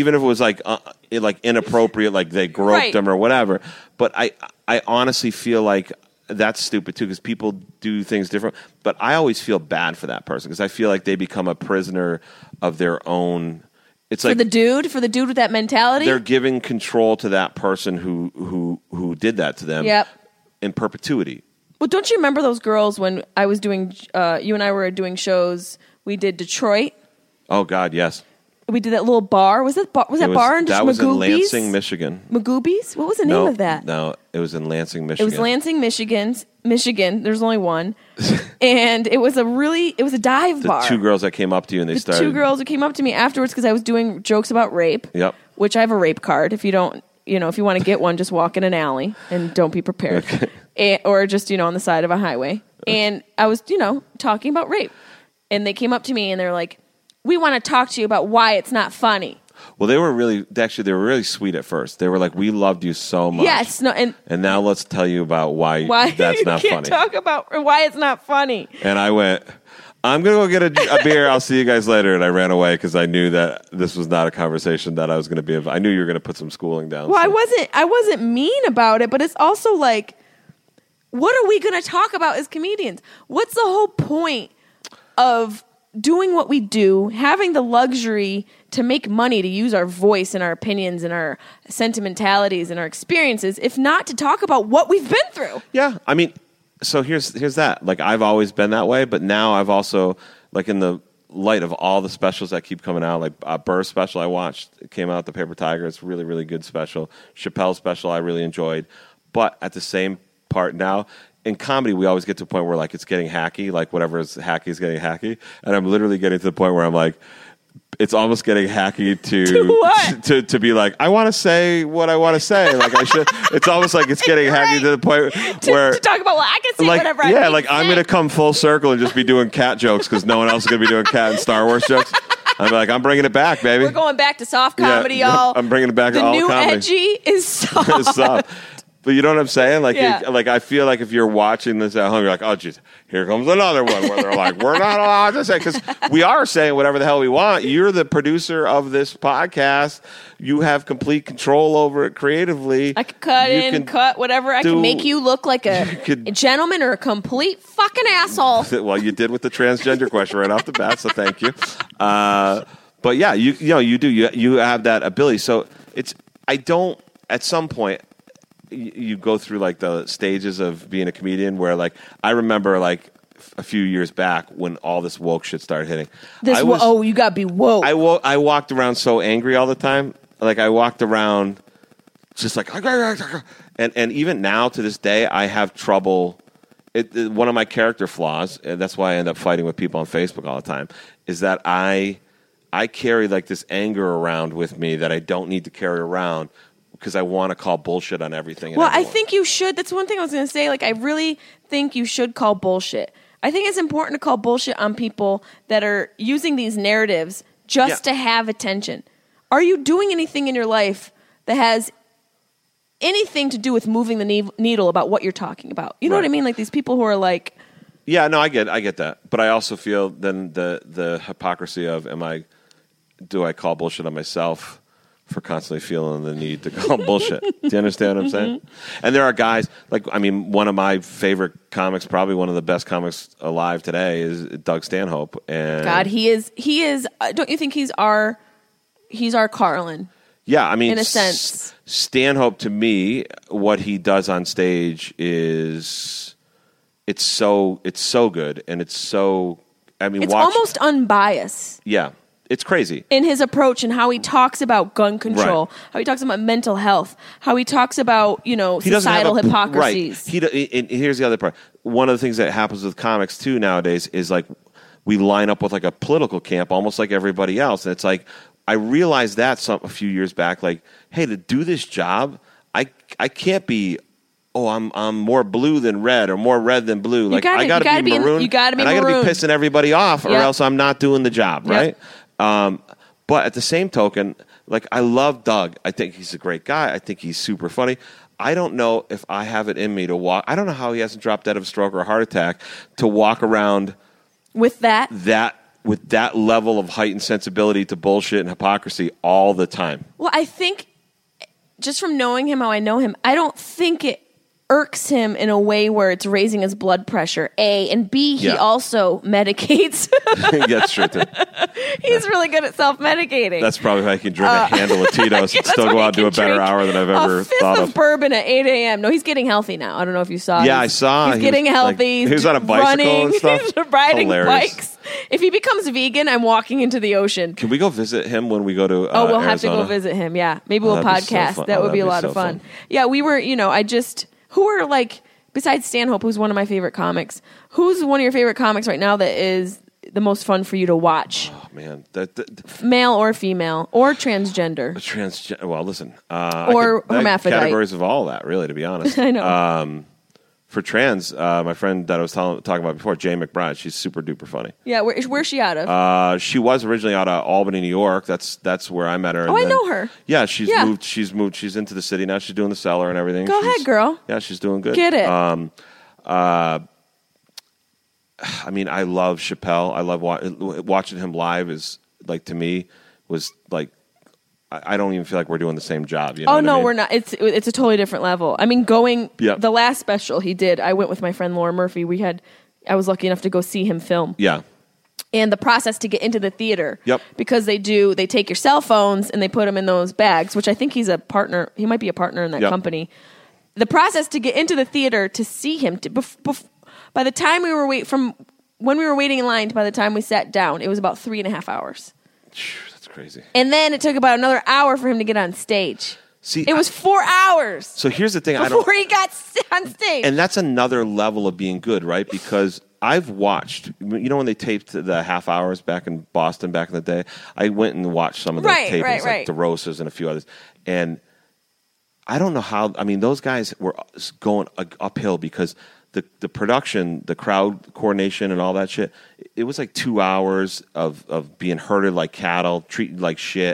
inappropriate, they groped them or whatever. But I honestly feel like that's stupid too because people do things different. But I always feel bad for that person because I feel like they become a prisoner of their own. It's for the dude with that mentality. They're giving control to that person who did that to them. Yep. In perpetuity. Well, don't you remember those girls when I was doing? You and I were doing shows. We did Detroit. Oh God, yes. We did that little bar. Was that bar in Magoobies? That was in Lansing, Michigan. Magoobies? What was the name of that? No, it was in Lansing, Michigan. It was Lansing, Michigan. There's only one. And it was a dive bar. The two girls that came up to you and started. Two girls that came up to me afterwards because I was doing jokes about rape. Yep. Which I have a rape card. If you don't, if you want to get one, just walk in an alley and don't be prepared. Okay. Or just, on the side of a highway. And I was, talking about rape. And they came up to me and they're like, we want to talk to you about why it's not funny. Well, they were really sweet at first. They were like, we loved you so much. Yes. No, and now let's tell you about why that's not funny. You can't talk about why it's not funny. And I went, I'm going to go get a beer. I'll see you guys later. And I ran away because I knew that this was not a conversation that I was going to be. I knew you were going to put some schooling down. Well, so. I wasn't mean about it, but it's also like, what are we going to talk about as comedians? What's the whole point of doing what we do, having the luxury to make money, to use our voice and our opinions and our sentimentalities and our experiences, if not to talk about what we've been through? Yeah. I mean, so here's that. I've always been that way, but now I've also, in the light of all the specials that keep coming out, Burr's special I watched, it came out, The Paper Tiger. It's a really, really good special. Chappelle's special I really enjoyed. But at the same part now, in comedy, we always get to a point where it's getting hacky, whatever is hacky is getting hacky, and I'm literally getting to the point where I'm like, it's almost getting hacky to be like, I want to say what I want to say, I should. It's almost like it's getting hacky to the point where to talk about I can say whatever. I'm going to come full circle and just be doing cat jokes because no one else is going to be doing cat and Star Wars jokes. I'm bringing it back, baby. We're going back to soft comedy, y'all. I'm bringing it back to all comedy. The new edgy is soft. It's soft. But you know what I'm saying? Like, Yeah. like I feel like if you're watching this at home, you're like, oh, geez, here comes another one where they're like, we're not allowed to say, because we are saying whatever the hell we want. You're the producer of this podcast. You have complete control over it creatively. I could cut whatever. I can make you look like a gentleman or a complete fucking asshole. Well, you did with the transgender question right off the bat, so thank you. But yeah, you have that ability. So at some point, you go through like the stages of being a comedian where like I remember like a few years back when all this woke shit started hitting. You gotta be woke. I walked around so angry all the time. Like I walked around just like, and even now to this day I have trouble. One of my character flaws, and that's why I end up fighting with people on Facebook all the time, is that I carry like this anger around with me that I don't need to carry around. Because I want to call bullshit on everything. Well, I think you should. That's one thing I was going to say. Like, I really think you should call bullshit. I think it's important to call bullshit on people that are using these narratives just to have attention. Are you doing anything in your life that has anything to do with moving the needle about what you're talking about? You know what I mean? Like these people who are like... Yeah, no, I get that. But I also feel then the hypocrisy of do I call bullshit on myself for constantly feeling the need to call bullshit. Do you understand what I'm saying? And there are guys, like, I mean, one of my favorite comics, probably one of the best comics alive today, is Doug Stanhope. And God, he is, don't you think he's our Carlin? Yeah, I mean, in a sense. Stanhope, to me, what he does on stage is, it's so good, and it's so, I mean, it's almost unbiased. Yeah. It's crazy. In his approach and how he talks about gun control, how he talks about mental health, how he talks about, societal hypocrisies. Right. And here's the other part. One of the things that happens with comics, too, nowadays is, like, we line up with, like, a political camp almost like everybody else. And it's like, I realized that a few years back, like, hey, to do this job, I can't be... Oh, I'm more blue than red, or more red than blue. Like I got to be maroon. You got to be maroon. I got to be pissing everybody off, or else I'm not doing the job, right? But at the same token, like I love Doug. I think he's a great guy. I think he's super funny. I don't know if I have it in me to walk. I don't know how he hasn't dropped dead of a stroke or a heart attack to walk around with that level of heightened sensibility to bullshit and hypocrisy all the time. Well, I think just from knowing him how I know him, I don't think it irks him in a way where it's raising his blood pressure, A, and B, he also medicates. That's true, too. He's really good at self-medicating. That's probably why he can drink a handle of Tito's and still go out and do a better hour than I've ever thought of. A fifth of bourbon at 8 a.m. No, he's getting healthy now. I don't know if you saw. Yeah, I saw. He's getting healthy. Like, he was on a bicycle running, and stuff. He's riding Hilarious. bikes. If he becomes vegan, I'm walking into the ocean. Can we go visit him when we go to we'll Arizona? have to go visit him, yeah. Maybe we'll podcast. That would be a lot of fun. Yeah, we were, who are like... Besides Stanhope, who's one of my favorite comics, who's one of your favorite comics right now that is the most fun for you to watch? Oh, man. Male or female or transgender? Well, listen. Or hermaphrodite. Categories of all that, really, to be honest. I know. For trans, my friend that I was talking about before, Jay McBride, she's super duper funny. Yeah, where's she out of? She was originally out of Albany, New York. That's where I met her. Oh, I know her. Yeah, she's moved. She's into the city now. She's doing the Cellar and everything. Go ahead, girl. Yeah, she's doing good. Get it. I mean, I love Chappelle. I love watching him live. Is like, to me, was like, I don't even feel like we're doing the same job. You know what I mean? We're not. It's a totally different level. I mean, the last special he did, I went with my friend Laura Murphy. I was lucky enough to go see him film. Yeah. And the process to get into the theater. Yep. Because they take your cell phones and they put them in those bags, which I think he's a partner. He might be a partner in that company. The process to get into the theater to see him, by the time when we were waiting in line to by the time we sat down, it was about 3.5 hours. That's crazy. And then it took about another hour for him to get on stage. See, it was 4 hours. So here's the thing. Before he got on stage. And that's another level of being good, right? Because I've watched, when they taped the half hours back in Boston back in the day, I went and watched some of the tapings, like DeRosa's and a few others. And I don't know how, those guys were going uphill because the production, the crowd coordination and all that shit, it was like 2 hours of being herded like cattle, treated like shit.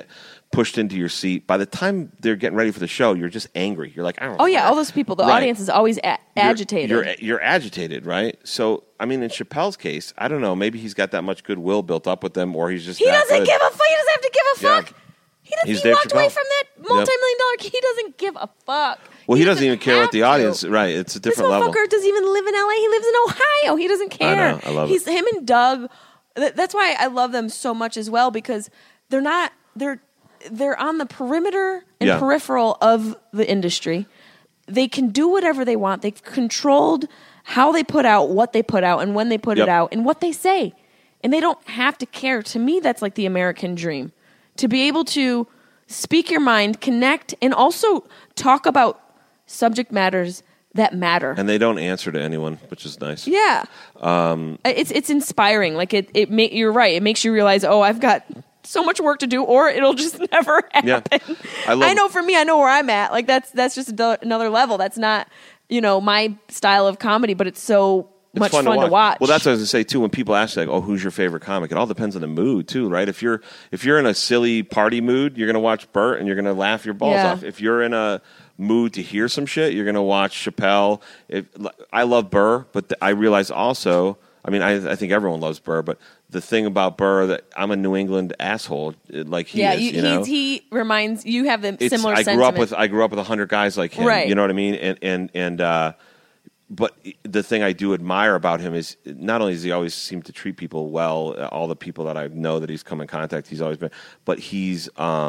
pushed into your seat. By the time they're getting ready for the show, you're just angry. You're like, I don't know. Oh, yeah, all those people. The audience is always agitated. You're agitated, right? So, I mean, in Chappelle's case, I don't know. Maybe he's got that much goodwill built up with them, or he's just He doesn't give a fuck. He doesn't have to give a fuck. Yeah. He walked away from that multi-million-dollar. He doesn't give a fuck. Well, he doesn't even care what the audience. Right, it's a different level. This motherfucker doesn't even live in L.A. He lives in Ohio. He doesn't care. I know. I love it. Him and Doug. That's why I love them so much as well, because they're not. They're on the perimeter and peripheral of the industry. They can do whatever they want. They've controlled how they put out, what they put out, and when they put it out, and what they say. And they don't have to care. To me, that's like the American dream. To be able to speak your mind, connect, and also talk about subject matters that matter. And they don't answer to anyone, which is nice. Yeah. It's inspiring. Like you're right. It makes you realize, I've got so much work to do, or it'll just never happen. Yeah. I know for me, I know where I'm at. Like that's just another level. That's not, my style of comedy, but it's so much fun to watch. Well, that's what I was going to say too. When people ask like, who's your favorite comic? It all depends on the mood too, right? If you're in a silly party mood, you're going to watch Burt and you're going to laugh your balls off. If you're in a mood to hear some shit, you're going to watch Chappelle. I love Burr, but I realize also, I mean, I think everyone loves Burr, but the thing about Burr, that I'm a New England asshole, like he is. He reminds you have the similar sentiment. I grew up with 100 guys like him. Right. You know what I mean? And but the thing I do admire about him is not only does he always seem to treat people well, all the people that I know that he's come in contact, he's always been, but he's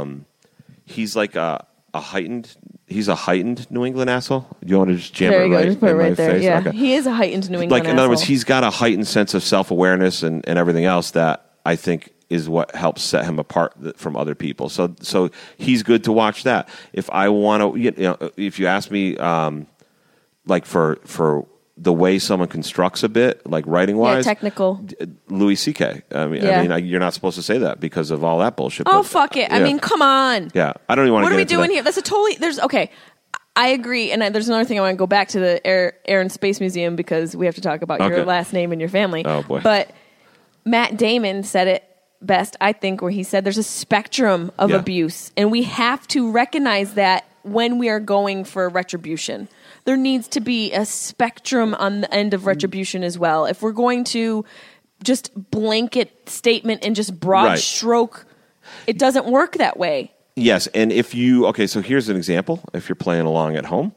like a heightened New England asshole. Do you want to just jam it right just put it right there? face? Yeah, okay. He is a heightened New England asshole. In other words, he's got a heightened sense of self-awareness and everything else that I think is what helps set him apart from other people. So he's good to watch that. If I want to, if you ask me, like for the way someone constructs a bit, like writing wise, technical. Louis C.K. I mean, you're not supposed to say that because of all that bullshit. Oh, fuck it! I mean, come on. Yeah, I don't even want to. What are we doing here? That's a totally. I agree, and there's another thing I want to go back to the Air and Space Museum because we have to talk about your last name and your family. Oh boy! But Matt Damon said it best, I think, where he said there's a spectrum of abuse, and we have to recognize that when we are going for retribution. There needs to be a spectrum on the end of retribution as well. If we're going to just blanket statement and just broad stroke, it doesn't work that way. Yes, and so here's an example, if you're playing along at home.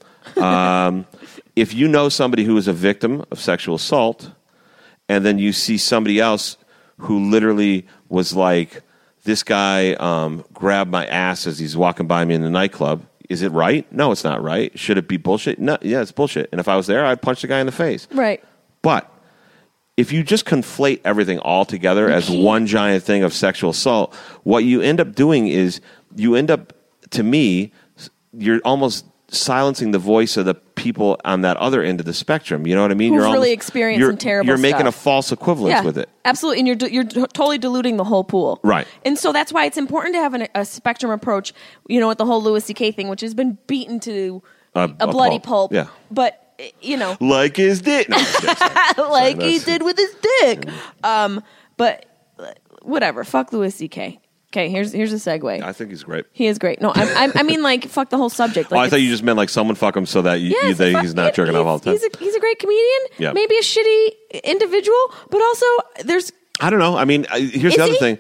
If you know somebody who is a victim of sexual assault, and then you see somebody else who literally was like, this guy grabbed my ass as he's walking by me in the nightclub, is it right? No, it's not right. Should it be bullshit? No, yeah, it's bullshit. And if I was there, I'd punch the guy in the face. Right. But if you just conflate everything all together as one giant thing of sexual assault, what you end up doing is to me, you're almost silencing the voice of the people on that other end of the spectrum. You know what I mean? Who've really experienced some terrible You're stuff. making a false equivalence with it. Absolutely, and you're totally diluting the whole pool. Right. And so that's why it's important to have a spectrum approach, with the whole Louis C.K. thing, which has been beaten to a bloody pulp. Yeah. But, like his dick. No, he did with his dick. But whatever. Fuck Louis C.K. Okay, here's a segue. I think he's great. He is great. No, I mean, like, fuck the whole subject. Like, I thought you just meant like someone fuck him so that he's not jerking off all the time. He's a great comedian. Yeah. Maybe a shitty individual, but also there's. I don't know. I mean, here's the other thing.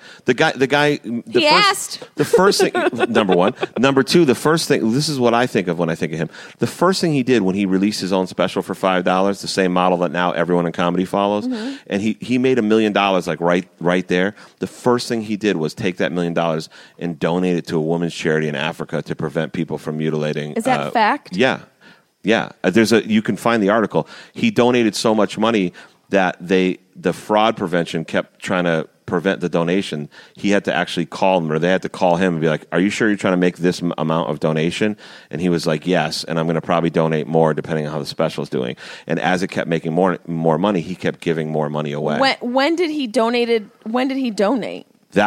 The first thing, number one. Number two, the first thing, this is what I think of when I think of him. The first thing he did when he released his own special for $5, the same model that now everyone in comedy follows, and he made $1 million like right there. The first thing he did was take that $1 million and donate it to a women's charity in Africa to prevent people from mutilating. Is that fact? Yeah. Yeah. You can find the article. He donated so much money that the fraud prevention kept trying to prevent the donation. He had to actually call them, or they had to call him and be like, are you sure you're trying to make this amount of donation? And he was like, yes, and I'm going to probably donate more depending on how the special is doing. And as it kept making more money, he kept giving more money away. When did he donate? That was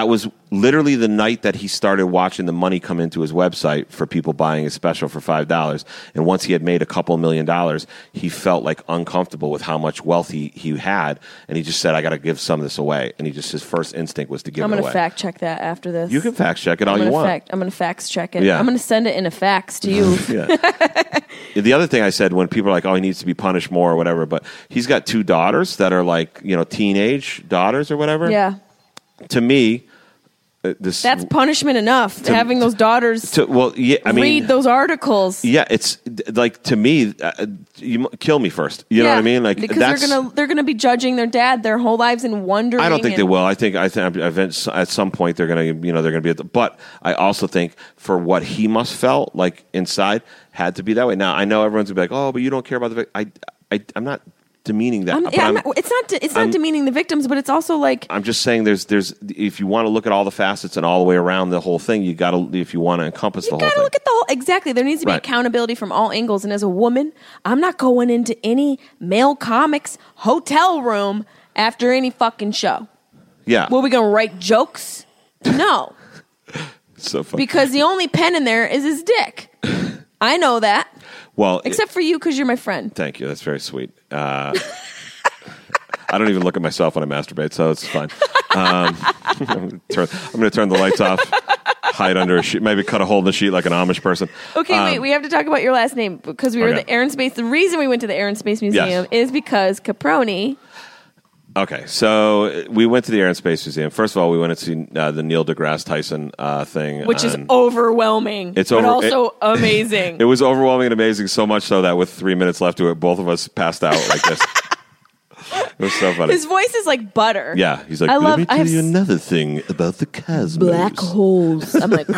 literally the night that he started watching the money come into his website for people buying his special for $5, and once he had made a couple $1 million, he felt like uncomfortable with how much wealth he had, and he just said, I got to give some of this away. And his first instinct was to give it away. I'm going to fact check that after this. You can fact check it all you want. I'm going to fax check it. Yeah. I'm going to send it in a fax to you. Yeah. The other thing I said when people are like, oh, he needs to be punished more or whatever, but he's got 2 daughters that are like, teenage daughters or whatever. Yeah. To me, that's punishment enough. Having those daughters read those articles. Yeah, it's like, to me, you kill me first. You know what I mean? Like, because they're gonna be judging their dad their whole lives and wondering. I don't think they will. I think at some point they're gonna be but I also think for what he must felt like inside had to be that way. Now I know everyone's gonna be like, oh, but you don't care about the I'm not demeaning that. It's not demeaning the victims, but it's also like, I'm just saying there's if you want to look at all the facets and all the way around the whole thing, you got to, if you want to encompass the whole thing. You got to look at the whole, exactly. There needs to be accountability from all angles. And as a woman, I'm not going into any male comics hotel room after any fucking show. Yeah. Were we going to write jokes? No. So funny. Because the only pen in there is his dick. I know that. Well, except for you, because you're my friend. Thank you. That's very sweet. I don't even look at myself when I masturbate, so it's fine. I'm going to turn the lights off, hide under a sheet, maybe cut a hole in the sheet like an Amish person. Okay, wait. We have to talk about your last name because we were at the Air and Space. The reason we went to the Air and Space Museum is because Caproni. Okay, so we went to the Air and Space Museum. First of all, we went to see the Neil deGrasse Tyson thing. Which is overwhelming, but also amazing. It was overwhelming and amazing, so much so that with 3 minutes left to it, both of us passed out like this. It was so funny. His voice is like butter. Yeah, he's like, let me tell you another thing about the cosmos. Black holes. I'm like...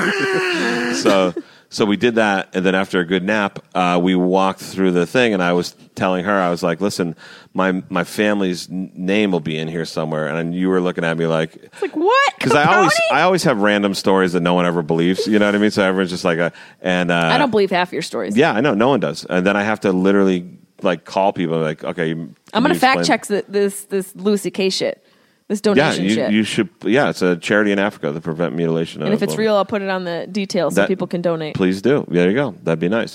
So we did that, and then after a good nap, we walked through the thing, and I was telling her, I was like, listen, my family's name will be in here somewhere, and you were looking at me like... It's like, what? Because I always have random stories that no one ever believes, you know what I mean? So everyone's just like... I don't believe half your stories. Yeah, I know, no one does. And then I have to literally like call people, like, okay... I'm going to fact check this Lucy K shit. This donation shit. You should. Yeah, it's a charity in Africa to prevent mutilation. And if it's real, I'll put it on the details so people can donate. Please do. There you go. That'd be nice.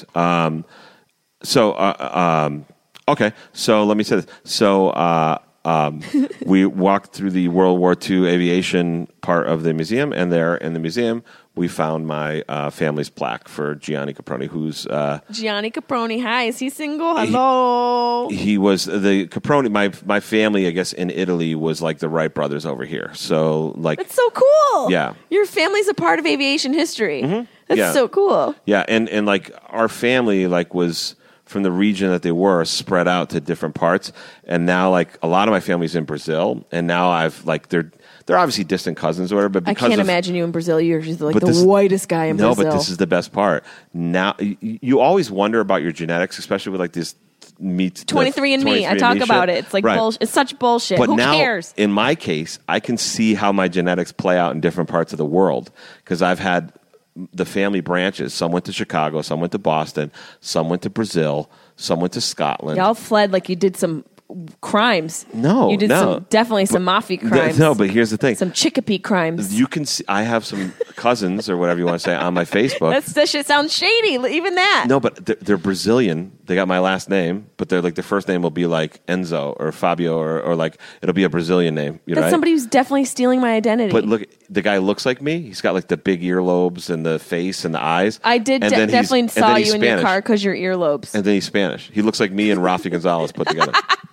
Okay. So let me say this. So we walked through the World War II aviation part of the museum, and there in the museum we found my family's plaque for Gianni Caproni, who's... Gianni Caproni, hi, is he single? Hello? He was the Caproni, my family, I guess, in Italy was like the Wright brothers over here. So, like... That's so cool! Yeah. Your family's a part of aviation history. Mm-hmm. That's so cool. Yeah, and like our family like was... from the region that they were spread out to different parts, and now like a lot of my family's in Brazil, and now I've like they're obviously distant cousins or whatever. But because I can't imagine you in Brazil. You're just like the whitest guy in Brazil. No, but this is the best part. Now you always wonder about your genetics, especially with like this meat 23andMe. I talk about it. It's like bullshit. It's such bullshit. But who now, cares? In my case, I can see how my genetics play out in different parts of the world because I've had the family branches. Some went to Chicago, some went to Boston, some went to Brazil, some went to Scotland. Y'all fled like you did some crimes. No, you did definitely some mafia crimes. No, but here's the thing: some Chicopee crimes. You can see. I have some cousins or whatever you want to say on my Facebook. That shit sounds shady. Even that. No, but they're Brazilian. They got my last name, but they're like their first name will be like Enzo or Fabio or like it'll be a Brazilian name. That's somebody who's definitely stealing my identity. But look, the guy looks like me. He's got like the big earlobes and the face and the eyes. I did definitely saw you in your car because your earlobes. And then he's Spanish. He looks like me and Rafi Gonzalez put together.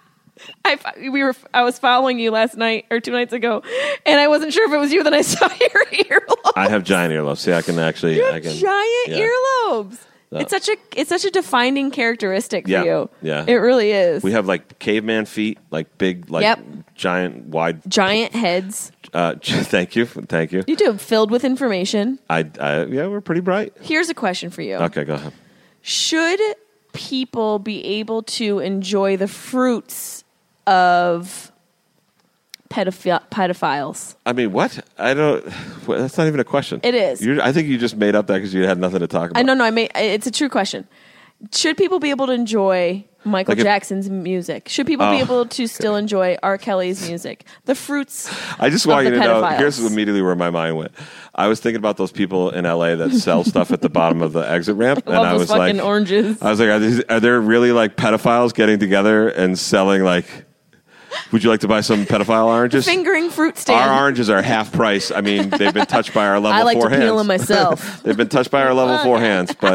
I was following you last night or 2 nights ago, and I wasn't sure if it was you. Then I saw your earlobes. I have giant earlobes. See, I can actually. You have giant earlobes. It's such a defining characteristic for you. Yeah, it really is. We have like caveman feet, like big, like giant, wide, giant heads. Thank you. You do, filled with information. Yeah, we're pretty bright. Here's a question for you. Okay, go ahead. Should people be able to enjoy the fruits of pedophiles? I mean, what? I don't. That's not even a question. It is. I think you just made up that because you had nothing to talk about. No. It's a true question. Should people be able to enjoy Michael Like if- Jackson's music? Should people be able to still enjoy R. Kelly's music? The fruits. I just of want you the to know, pedophiles. here's immediately where my mind went. I was thinking about those people in LA that sell stuff at the bottom of the exit ramp. And Love I those was fucking like, oranges. I was like, are there really like pedophiles getting together and selling like, would you like to buy some pedophile oranges? Fingering fruit stand. Our oranges are half price. I mean, they've been touched by our level 4 I like hands. to peel them myself. They've been touched by our level 4 hands, but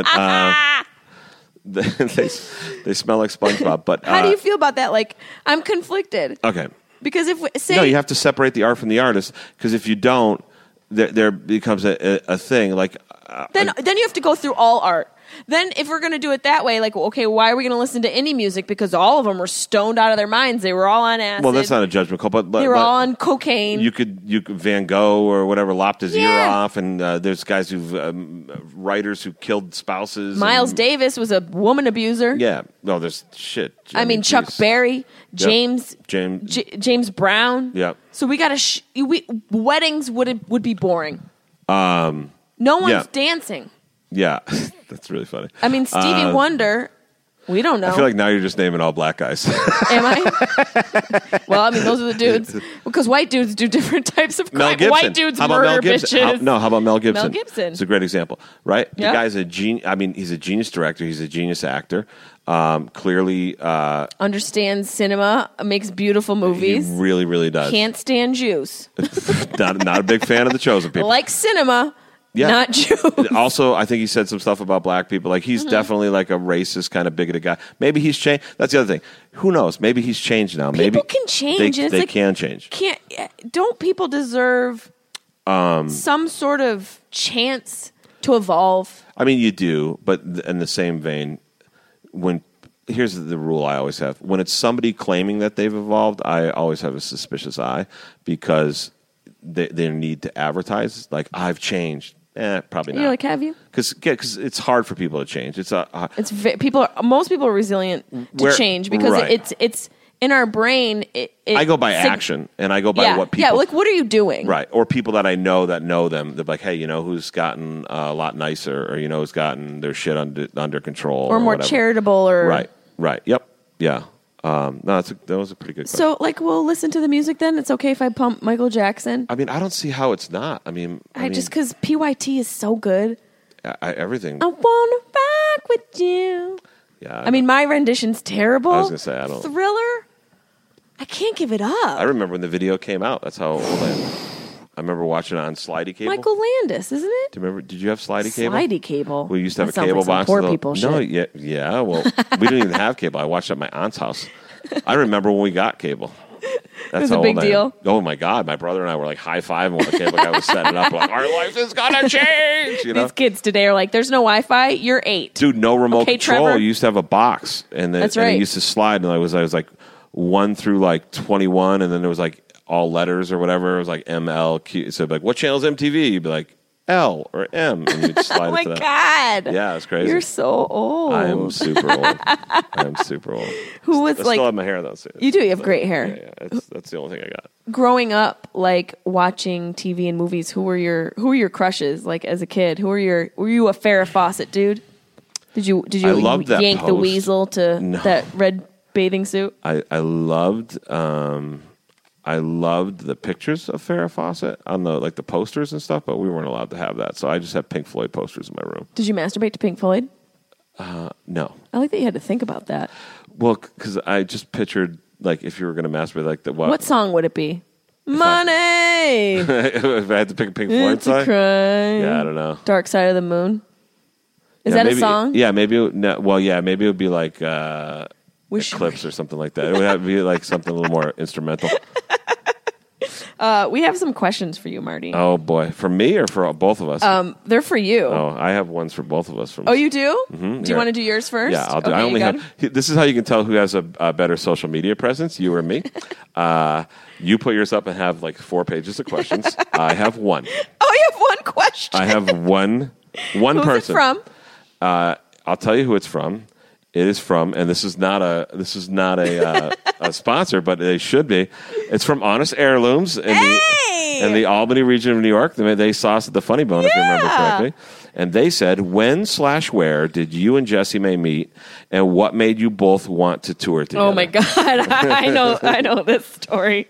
they smell like SpongeBob. But How do you feel about that? Like, I'm conflicted. Okay. Because if we say No, you have to separate the art from the artist, because if you don't, there becomes a thing. Like then you have to go through all art. Then if we're going to do it that way, like, okay, why are we going to listen to indie music? Because all of them were stoned out of their minds. They were all on acid. well, that's not a judgment call, but They were all on cocaine. You could Van Gogh or whatever lopped his ear Yeah. off, and there's guys writers who killed spouses. Miles and, Davis was a woman abuser. Yeah, no, there's shit. I mean, Chuck geez. Berry, James Brown. Yeah. So we got to weddings would be boring. No one's yeah. dancing. Yeah, that's really funny. I mean, Stevie Wonder. We don't know. I feel like now you're just naming all black guys. Am I? Well, I mean, those are the dudes. Because white dudes do different types of Mel crime. Gibson. White dudes How about murder Mel Gibson? bitches. How about Mel Gibson? Mel Gibson. It's a great example, right? Yeah. The guy's a genius. I mean, he's a genius director. He's a genius actor. Clearly, Understands cinema, makes beautiful movies. he really, really does. Can't stand Jews. not a big fan of the Chosen people. Like cinema, Yeah. not Jews. Also, I think he said some stuff about black people. Like, he's definitely like a racist, kind of bigoted guy. Maybe he's changed. That's the other thing. Who knows? Maybe he's changed now. Maybe People can change. It's They like- can change. Don't people deserve some sort of chance to evolve? I mean, you do, but in the same vein, here's the rule I always have. When it's somebody claiming that they've evolved, I always have a suspicious eye, because they need to advertise, like, I've changed. Probably not. You're like, have you? Because it's hard for people to change. Most people are resilient to change because right. it's in our brain. I go by action, and I go by what people. Yeah, like, what are you doing? Right. Or people that I know them. They're like, hey, you know who's gotten a lot nicer, or you know who's gotten their shit under control, Or more whatever. charitable, or Right. Yep. Yeah. No, that was a pretty good question. So, like, we'll listen to the music then? It's okay if I pump Michael Jackson? I mean, I don't see how it's not. I mean, Just because PYT is so good. everything. I want to rock with you. Yeah. I mean, my rendition's terrible. I was gonna say, I don't- Thriller? I can't give it up. I remember when the video came out. That's how old I am. I remember watching it on Slidey cable. Michael Landis, isn't it? Do you remember? Did you have Slidey cable? Slidey cable. We used to have That a sounds cable like some box. poor with a- people No, shit. yeah. Well, we didn't even have cable. I watched it at my aunt's house. I remember when we got cable. That's was a how big old I am. deal. Oh my God! My brother and I were like high fiving when the cable guy was setting it up. We're like, our life is gonna change. You know, These kids today are like, there's no Wi-Fi. You're 8. dude, no remote Okay, control. Trevor. You used to have a box, and then That's and right. it used to slide. And I was like 1 through like 21, and then there was like all letters or whatever. It was like MLQ. So like, what channel's MTV? You'd be like L or M, and you'd slide Oh my it to that. God. Yeah, it's crazy. You're so old. I am super old. I'm super old. Who was I like, still have my hair though. So you do, you have great hair. Yeah. That's the only thing I got. Growing up, like watching TV and movies, who were your crushes? Like as a kid, were you a Farrah Fawcett dude? Did you I loved that yank the post. weasel to No. that red bathing suit? I loved the pictures of Farrah Fawcett on the posters and stuff, but we weren't allowed to have that. So I just have Pink Floyd posters in my room. Did you masturbate to Pink Floyd? No. I like that you had to think about that. Well, because I just pictured, like, if you were going to masturbate, like, What song would it be? Money. if I had to pick a Pink Floyd It's a song? crime. Yeah, I don't know. Dark Side of the Moon. Is Yeah, that maybe- a song? Yeah, maybe. Maybe it would be like Wish- Eclipse or something like that. It would have to be like something a little more instrumental. We have some questions for you, Marty. Oh boy, for me or for both of us? They're for you. Oh, I have ones for both of us. From Oh, you do? Do Here. you want to do yours first? Yeah, I'll do. Okay, I only you got have. This is how you can tell who has a better social media presence, you or me. You put yours up and have like 4 pages of questions. I have one. Oh, you have one question. I have one Who's person. it from? I'll tell you who it's from, It is from, and this is not a a sponsor, but they should be. It's from Honest Heirlooms in the Albany region of New York. They saw us at the Funny Bone, if you remember correctly. And they said, when/where did you and Jessie May meet, and what made you both want to tour together? Oh my God, I know this story.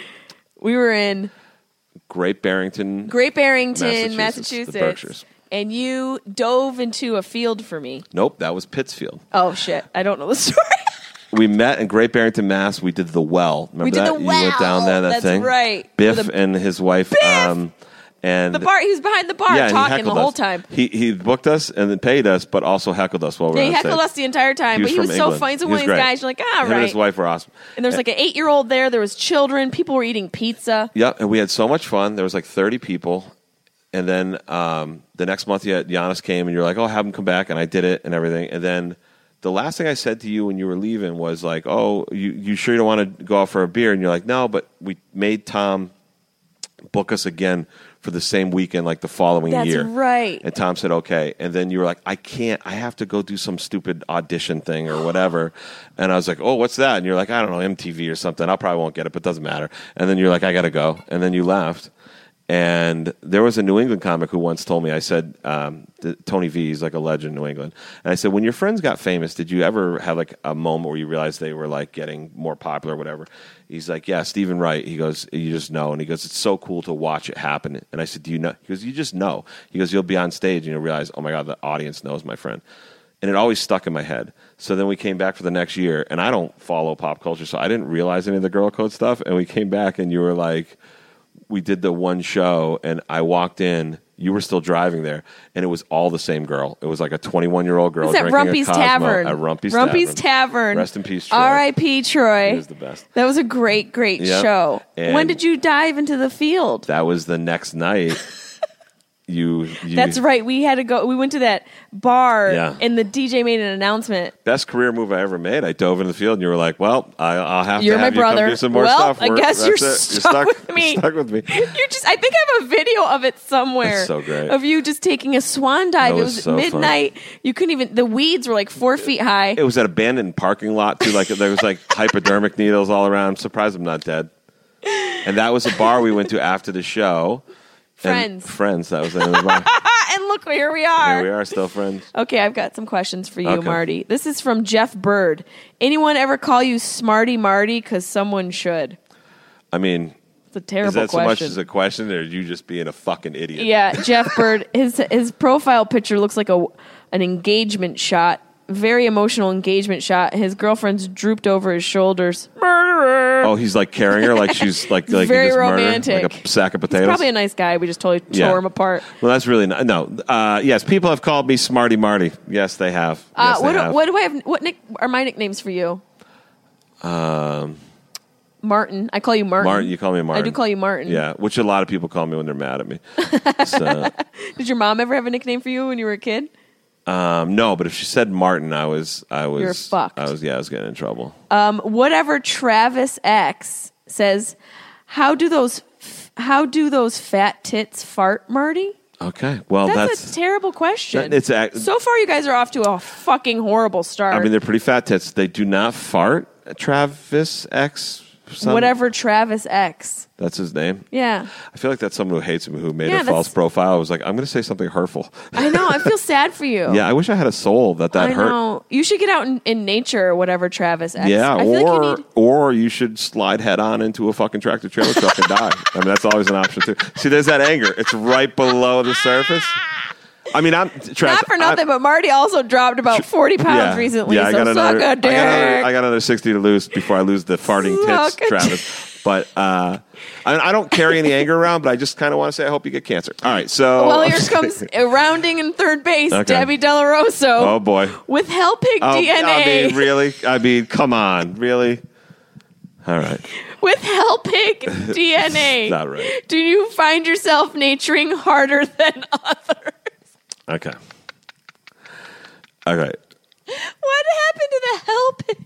We were in Great Barrington, Massachusetts. The Berkshires. And you dove into a field for me. Nope, that was Pittsfield. Oh, shit. I don't know the story. We met in Great Barrington, Mass. We did the well. Remember that? The well. You went down there, that thing? That's right. Biff and his wife. And the bar, he was behind the bar talking the whole time. He booked us and then paid us, but also heckled us while we were on he heckled us the entire time, but he was so funny. So one of these guys, you're like, Him and his wife were awesome. And there's like an 8-year-old there. There was children. People were eating pizza. Yeah, and we had so much fun. There was like 30 people. And then the next month, Giannis came, and you're like, oh, have him come back. And I did it and everything. And then the last thing I said to you when you were leaving was like, oh, you sure you don't want to go out for a beer? And you're like, no, but we made Tom book us again for the same weekend like the following year. That's right. And Tom said, okay. And then you were like, I can't. I have to go do some stupid audition thing or whatever. And I was like, oh, what's that? And you're like, I don't know, MTV or something. I probably won't get it, but it doesn't matter. And then you're like, I got to go. And then you left. And there was a New England comic who once told me, I said, Tony V, he's like a legend in New England. And I said, when your friends got famous, did you ever have like a moment where you realized they were like getting more popular or whatever? He's like, yeah, Stephen Wright. He goes, you just know. And he goes, it's so cool to watch it happen. And I said, do you know? He goes, you just know. He goes, you'll be on stage and you'll realize, oh my God, the audience knows my friend. And it always stuck in my head. So then we came back for the next year, and I don't follow pop culture, so I didn't realize any of the Girl Code stuff. And we came back, and you were like, we did the one show, and I walked in. You were still driving there, and it was all the same girl. It was like a 21-year-old girl. It's at Rumpy's Tavern. At Rumpy's Tavern. Rest in peace, Troy. R.I.P. Troy. He was the best. That was a great show. And when did you dive into the field? That was the next night. You That's right. We had to go. We went to that bar, and the DJ made an announcement. Best career move I ever made. I dove into the field, and you were like, "Well, I'll have you're to have my brother. You come do some more well, stuff." I guess you're stuck with me. You're stuck with me. I think I have a video of it somewhere. That's so great. Of you just taking a swan dive. It was so midnight. Fun. You couldn't even. The weeds were like 4 feet high. It was an abandoned parking lot too. Like there was like hypodermic needles all around. I'm surprised I'm not dead. And that was a bar we went to after the show. Friends. That was the name of the bar. And look, here we are. Here we are, still friends. Okay, I've got some questions for you, Marty. This is from Jeff Bird. Anyone ever call you Smarty Marty? Because someone should. I mean, it's a terrible question. Is that question. so much as a question, or are you just being a fucking idiot? Yeah, Jeff Bird. His profile picture looks like an engagement shot. Very emotional engagement shot. His girlfriend's drooped over his shoulders. Murderer. Oh, he's like carrying her like she's like very he romantic, like a sack of potatoes. He's probably a nice guy. We just totally tore him apart. Well, that's really no. Yes, people have called me Smarty Marty. Yes, they have. Yes, what do I have? What are my nicknames for you? Martin. I call you Martin. Martin, you call me Martin. I do call you Martin. Yeah, which a lot of people call me when they're mad at me. So. Did your mom ever have a nickname for you when you were a kid? No, but if she said Martin, I was You're fucked. I was getting in trouble. Whatever Travis X says, how do those fat tits fart, Marty? Okay, well that's a terrible question. So far, you guys are off to a fucking horrible start. I mean, they're pretty fat tits. They do not fart. Travis X. Whatever Travis X. That's his name? Yeah. I feel like that's someone who hates him who made a false profile. I was like, I'm going to say something hurtful. I know. I feel sad for you. Yeah, I wish I had a soul that hurt. I know. You should get out in nature or whatever Travis X. Yeah, or you should slide head on into a fucking tractor trailer truck and die. I mean, that's always an option too. See, there's that anger. It's right below the surface. I mean, not for nothing, but Marty also dropped about 40 pounds recently. Yeah, I got I got another 60 to lose before I lose the farting tits, Travis. But I don't carry any anger around, but I just kind of want to say I hope you get cancer. All right, so... Well, here comes rounding in third base, Debbie Della Rosso. Oh, boy. With Hellpig DNA. I mean, really? I mean, come on. Really? All right. With Hellpig DNA. Not right. Do you find yourself naturing harder than others? Okay. What happened to the Hellpig?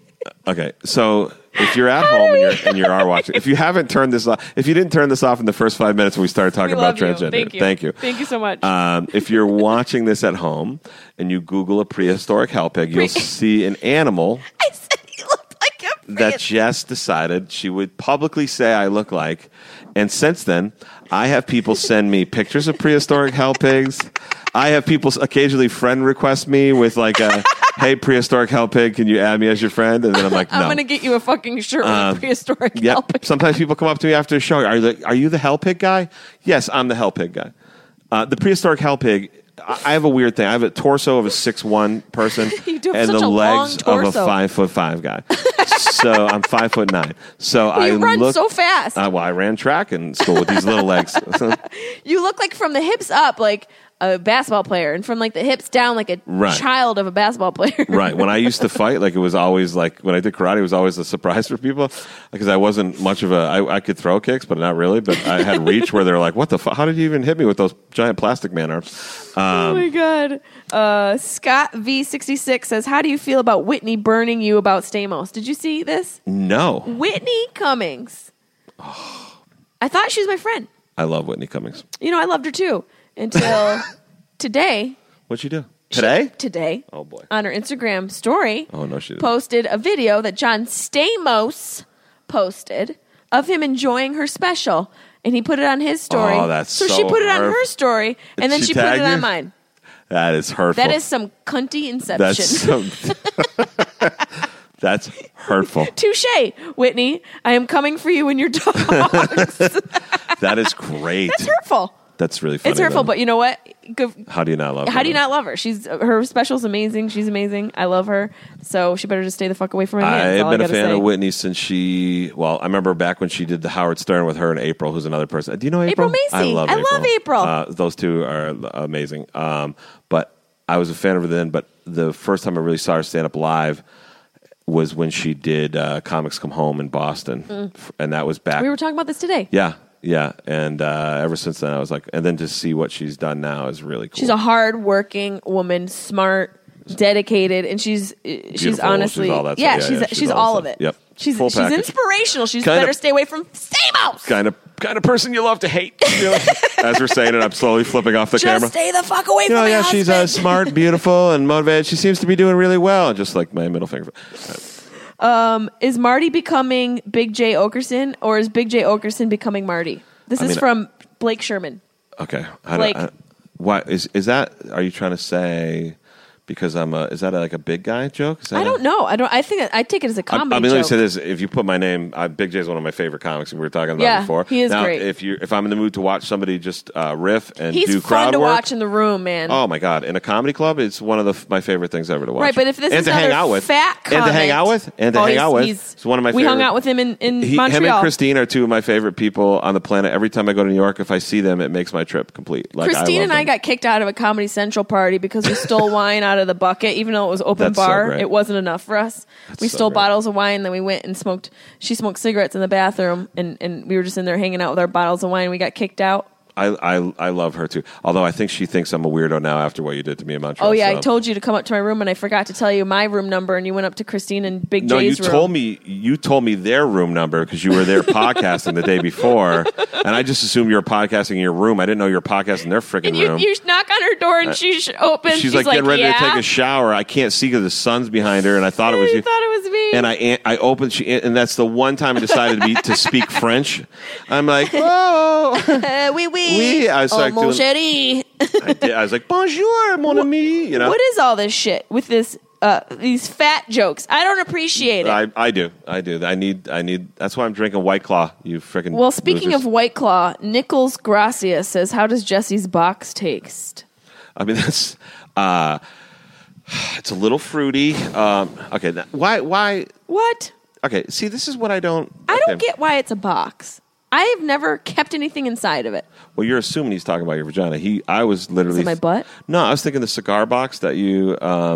Okay, so if you're at home and you are watching, if you haven't turned this off, if you didn't turn this off in the first 5 minutes when we started talking about transgender, Thank you. Thank you so much. If you're watching this at home and you Google a prehistoric hell pig, you'll see an animal. I said he looked like a that Jess decided she would publicly say I look like. And since then, I have people send me pictures of prehistoric hell pigs. I have people occasionally friend request me with like a, hey, prehistoric hell pig, can you add me as your friend? And then I'm like, no. I'm going to get you a fucking shirt with a prehistoric hell pig. Sometimes people come up to me after the show. Are you the hell pig guy? Yes, I'm the hell pig guy. The prehistoric hell pig, I have a weird thing. I have a torso of a 6'1" person you do have and such the a legs long of a torso. 5'5" guy. So I'm 5'9". So But you run so fast. Well, I ran track in school with these little legs. You look like from the hips up, like a basketball player, and from like the hips down, like a child of a basketball player. Right. When I used to fight, like it was always like when I did karate, it was always a surprise for people because I wasn't much of I could throw kicks, but not really. But I had reach where they're like, "What the fuck? How did you even hit me with those giant plastic man arms?" Oh my god. Scott V66 says, "How do you feel about Whitney burning you about Stamos?" Did you see this? No. Whitney Cummings. I thought she was my friend. I love Whitney Cummings. You know, I loved her too until today. What'd she do? Today? Today. Oh, boy. On her Instagram story. Oh, no, she didn't. Posted a video that John Stamos posted of him enjoying her special. And he put it on his story. Oh, that's so she put it on hurtful. her story. And then she put it tagged on you? mine. That is hurtful. That is some cunty inception. That's that's hurtful. Touche, Whitney. I am coming for you and your dogs. That is great. That's hurtful. That's really funny. It's hurtful, but you know what? How do you not love her? How do you not love her? Her special's amazing. She's amazing. I love her. So she better just stay the fuck away from my man. I've been a fan of Whitney since I remember back when she did the Howard Stern with her and April, who's another person. Do you know April? April Macy. I love April. Those two are amazing. But I was a fan of her then, but the first time I really saw her stand up live was when she did Comics Come Home in Boston. And that was back. We were talking about this today. Yeah, and ever since then I was like, and then to see what she's done now is really cool. She's a hard-working woman, smart, dedicated, and she's honestly, she's all that stuff. She's all of it. Yep, she's package. inspirational. She's better stay away from Stamos. Kind of person you love to hate. You know? As we're saying it, I'm slowly flipping off the camera. Just stay the fuck away from my husband. She's smart, beautiful, and motivated. She seems to be doing really well. Just like my middle finger. Is Marty becoming Big J Okerson, or is Big J Okerson becoming Marty? This is from Blake Sherman. Okay. Blake. Why is that? Are you trying to say because is that like a big guy joke? I don't know. I think I take it as a comedy joke. Let me say this: if you put my name, Big J is one of my favorite comics, and we were talking about it before. He is now, great. If I'm in the mood to watch somebody just riff and He's do fun crowd to work, watch in the room, man. Oh my god! In a comedy club, it's one of my favorite things ever to watch. Right, but if this and is to hang out with, fat comic, and to hang out with, it's one of my. We favorite. hung out with him in Montreal. Him and Christine are two of my favorite people on the planet. Every time I go to New York, if I see them, it makes my trip complete. Like, Christine and I got kicked out of a Comedy Central party because we stole wine out of the bucket, even though it was open bar. It wasn't enough for us. We stole bottles of wine, then we went and smoked. She smoked cigarettes in the bathroom, and we were just in there hanging out with our bottles of wine. We got kicked out. I love her too. Although I think she thinks I'm a weirdo now after what you did to me in Montreal. Oh yeah, I told you to come up to my room, and I forgot to tell you my room number, and you went up to Christine and Big J's room. You told me their room number because you were there podcasting the day before, and I just assumed you were podcasting in your room. I didn't know you were podcasting their freaking room. You knock on her door, and she's open. She's like getting ready to take a shower. I can't see because the sun's behind her, and I thought it was you. Thought it was me. And I opened. And that's the one time I decided to speak French. I'm like, oh, oui. I was like, mon chéri. I was like, bonjour, mon ami. You know, what is all this shit with this? These fat jokes. I don't appreciate it. I do. I need. That's why I'm drinking White Claw. You freaking. Well, speaking of White Claw, Nichols Gracia says, "How does Jesse's box taste?" I mean, that's. It's a little fruity. Okay, why? What? Okay, see, this is what I don't. I don't get why it's a box. I have never kept anything inside of it. Well, you're assuming he's talking about your vagina. I was literally... Is it my butt? No, I was thinking the cigar box that you...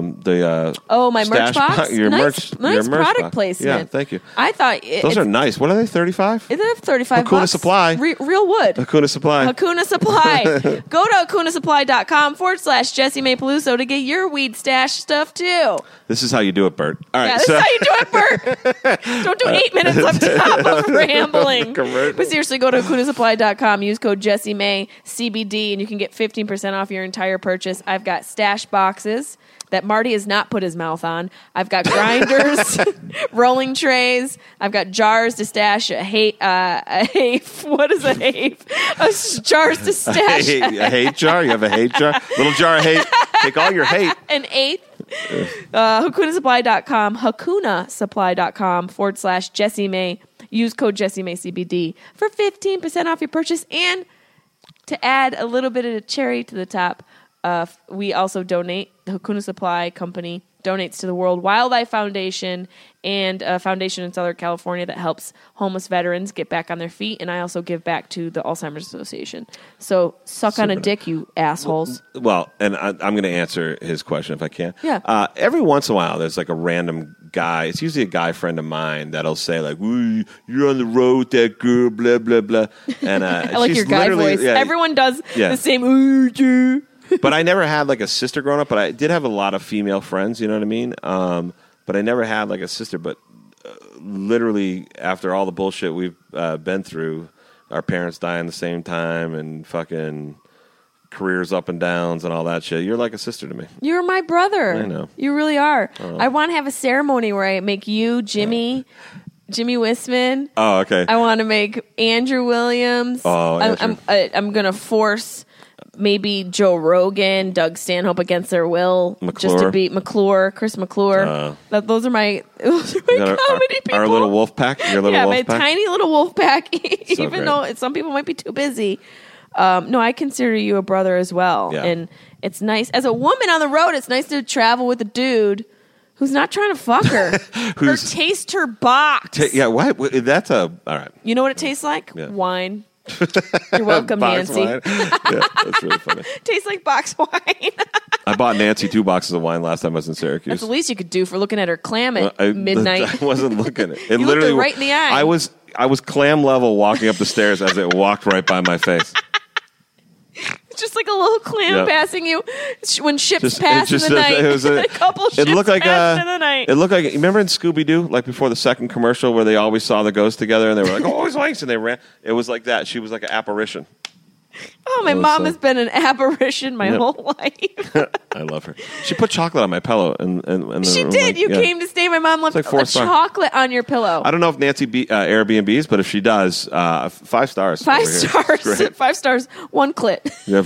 my merch box? Your nice merch product box. placement. Yeah, thank you. I thought... Those are nice. What are they, 35? Isn't it $35? Hakuna Supply. Real wood. Hakuna Supply. Hakuna Supply. Go to hakunasupply.com/Jessie May Peluso to get your weed stash stuff too. This is how you do it, Bert. All right. Yeah, this is how you do it, Bert. Don't do 8 minutes up top of rambling. But seriously, go to hakunasupply.com. Use code Jessie May CBD, and you can get 15% off your entire purchase. I've got stash boxes that Marty has not put his mouth on. I've got grinders, rolling trays. I've got jars to stash a hafe. What is a hafe? Jars to stash a hate jar? You have a hate jar? Little jar of hate. Take all your hate. An eighth. HakunaSupply.com. HakunaSupply.com/Jessie May. Use code Jessie May CBD for 15% off your purchase. And to add a little bit of a cherry to the top, we also donate. The Hakuna Supply Company donates to the World Wildlife Foundation and a foundation in Southern California that helps homeless veterans get back on their feet. And I also give back to the Alzheimer's Association. So suck on a dick, you assholes. Well, and I'm going to answer his question if I can. Yeah. Every once in a while, there's like a random guy. It's usually a guy friend of mine that'll say like, "Ooh, you're on the road with that girl, blah, blah, blah." And I like she's your guy voice. Yeah, Everyone does the same. Ooh, yeah. But I never had like a sister growing up, but I did have a lot of female friends, you know what I mean? But I never had like a sister. But literally after all the bullshit we've been through, our parents dying the same time and fucking careers up and downs and all that shit, you're like a sister to me. You're my brother. I know. You really are. I want to have a ceremony where I make you, Jimmy Wisman. Oh, okay. I want to make Andrew Williams. Oh, Andrew. I'm going to force maybe Joe Rogan, Doug Stanhope against their will, just to beat McClure, Chris McClure. Those are my comedy people. Our little wolf pack. Your little wolf my pack? tiny little wolf pack. So even though some people might be too busy. No, I consider you a brother as well, and it's nice as a woman on the road. It's nice to travel with a dude who's not trying to fuck her or taste her box. What? That's all right. You know what it tastes like? Yeah. Wine. You're welcome, Nancy. Yeah, that's really funny. Tastes like box wine. I bought Nancy 2 boxes of wine last time I was in Syracuse. That's the least you could do for looking at her clam at midnight. I wasn't looking at it. You looked her right in the eye. I was clam level walking up the stairs as it walked right by my face. Just like a little clam passing you when ships pass in the night. It was a couple ships passed in the night. It looked like, you remember in Scooby-Doo, like before the second commercial where they always saw the ghosts together and they were like, "Oh, it's nice," and they ran. It was like that. She was like an apparition. Oh, my mom has been an apparition my whole life. I love her. She put chocolate on my pillow. She did. You came to stay. My mom left chocolate on your pillow. I don't know if Nancy Airbnbs, but if she does, 5 stars. 5 stars. 5 stars. 1 clit. Yeah.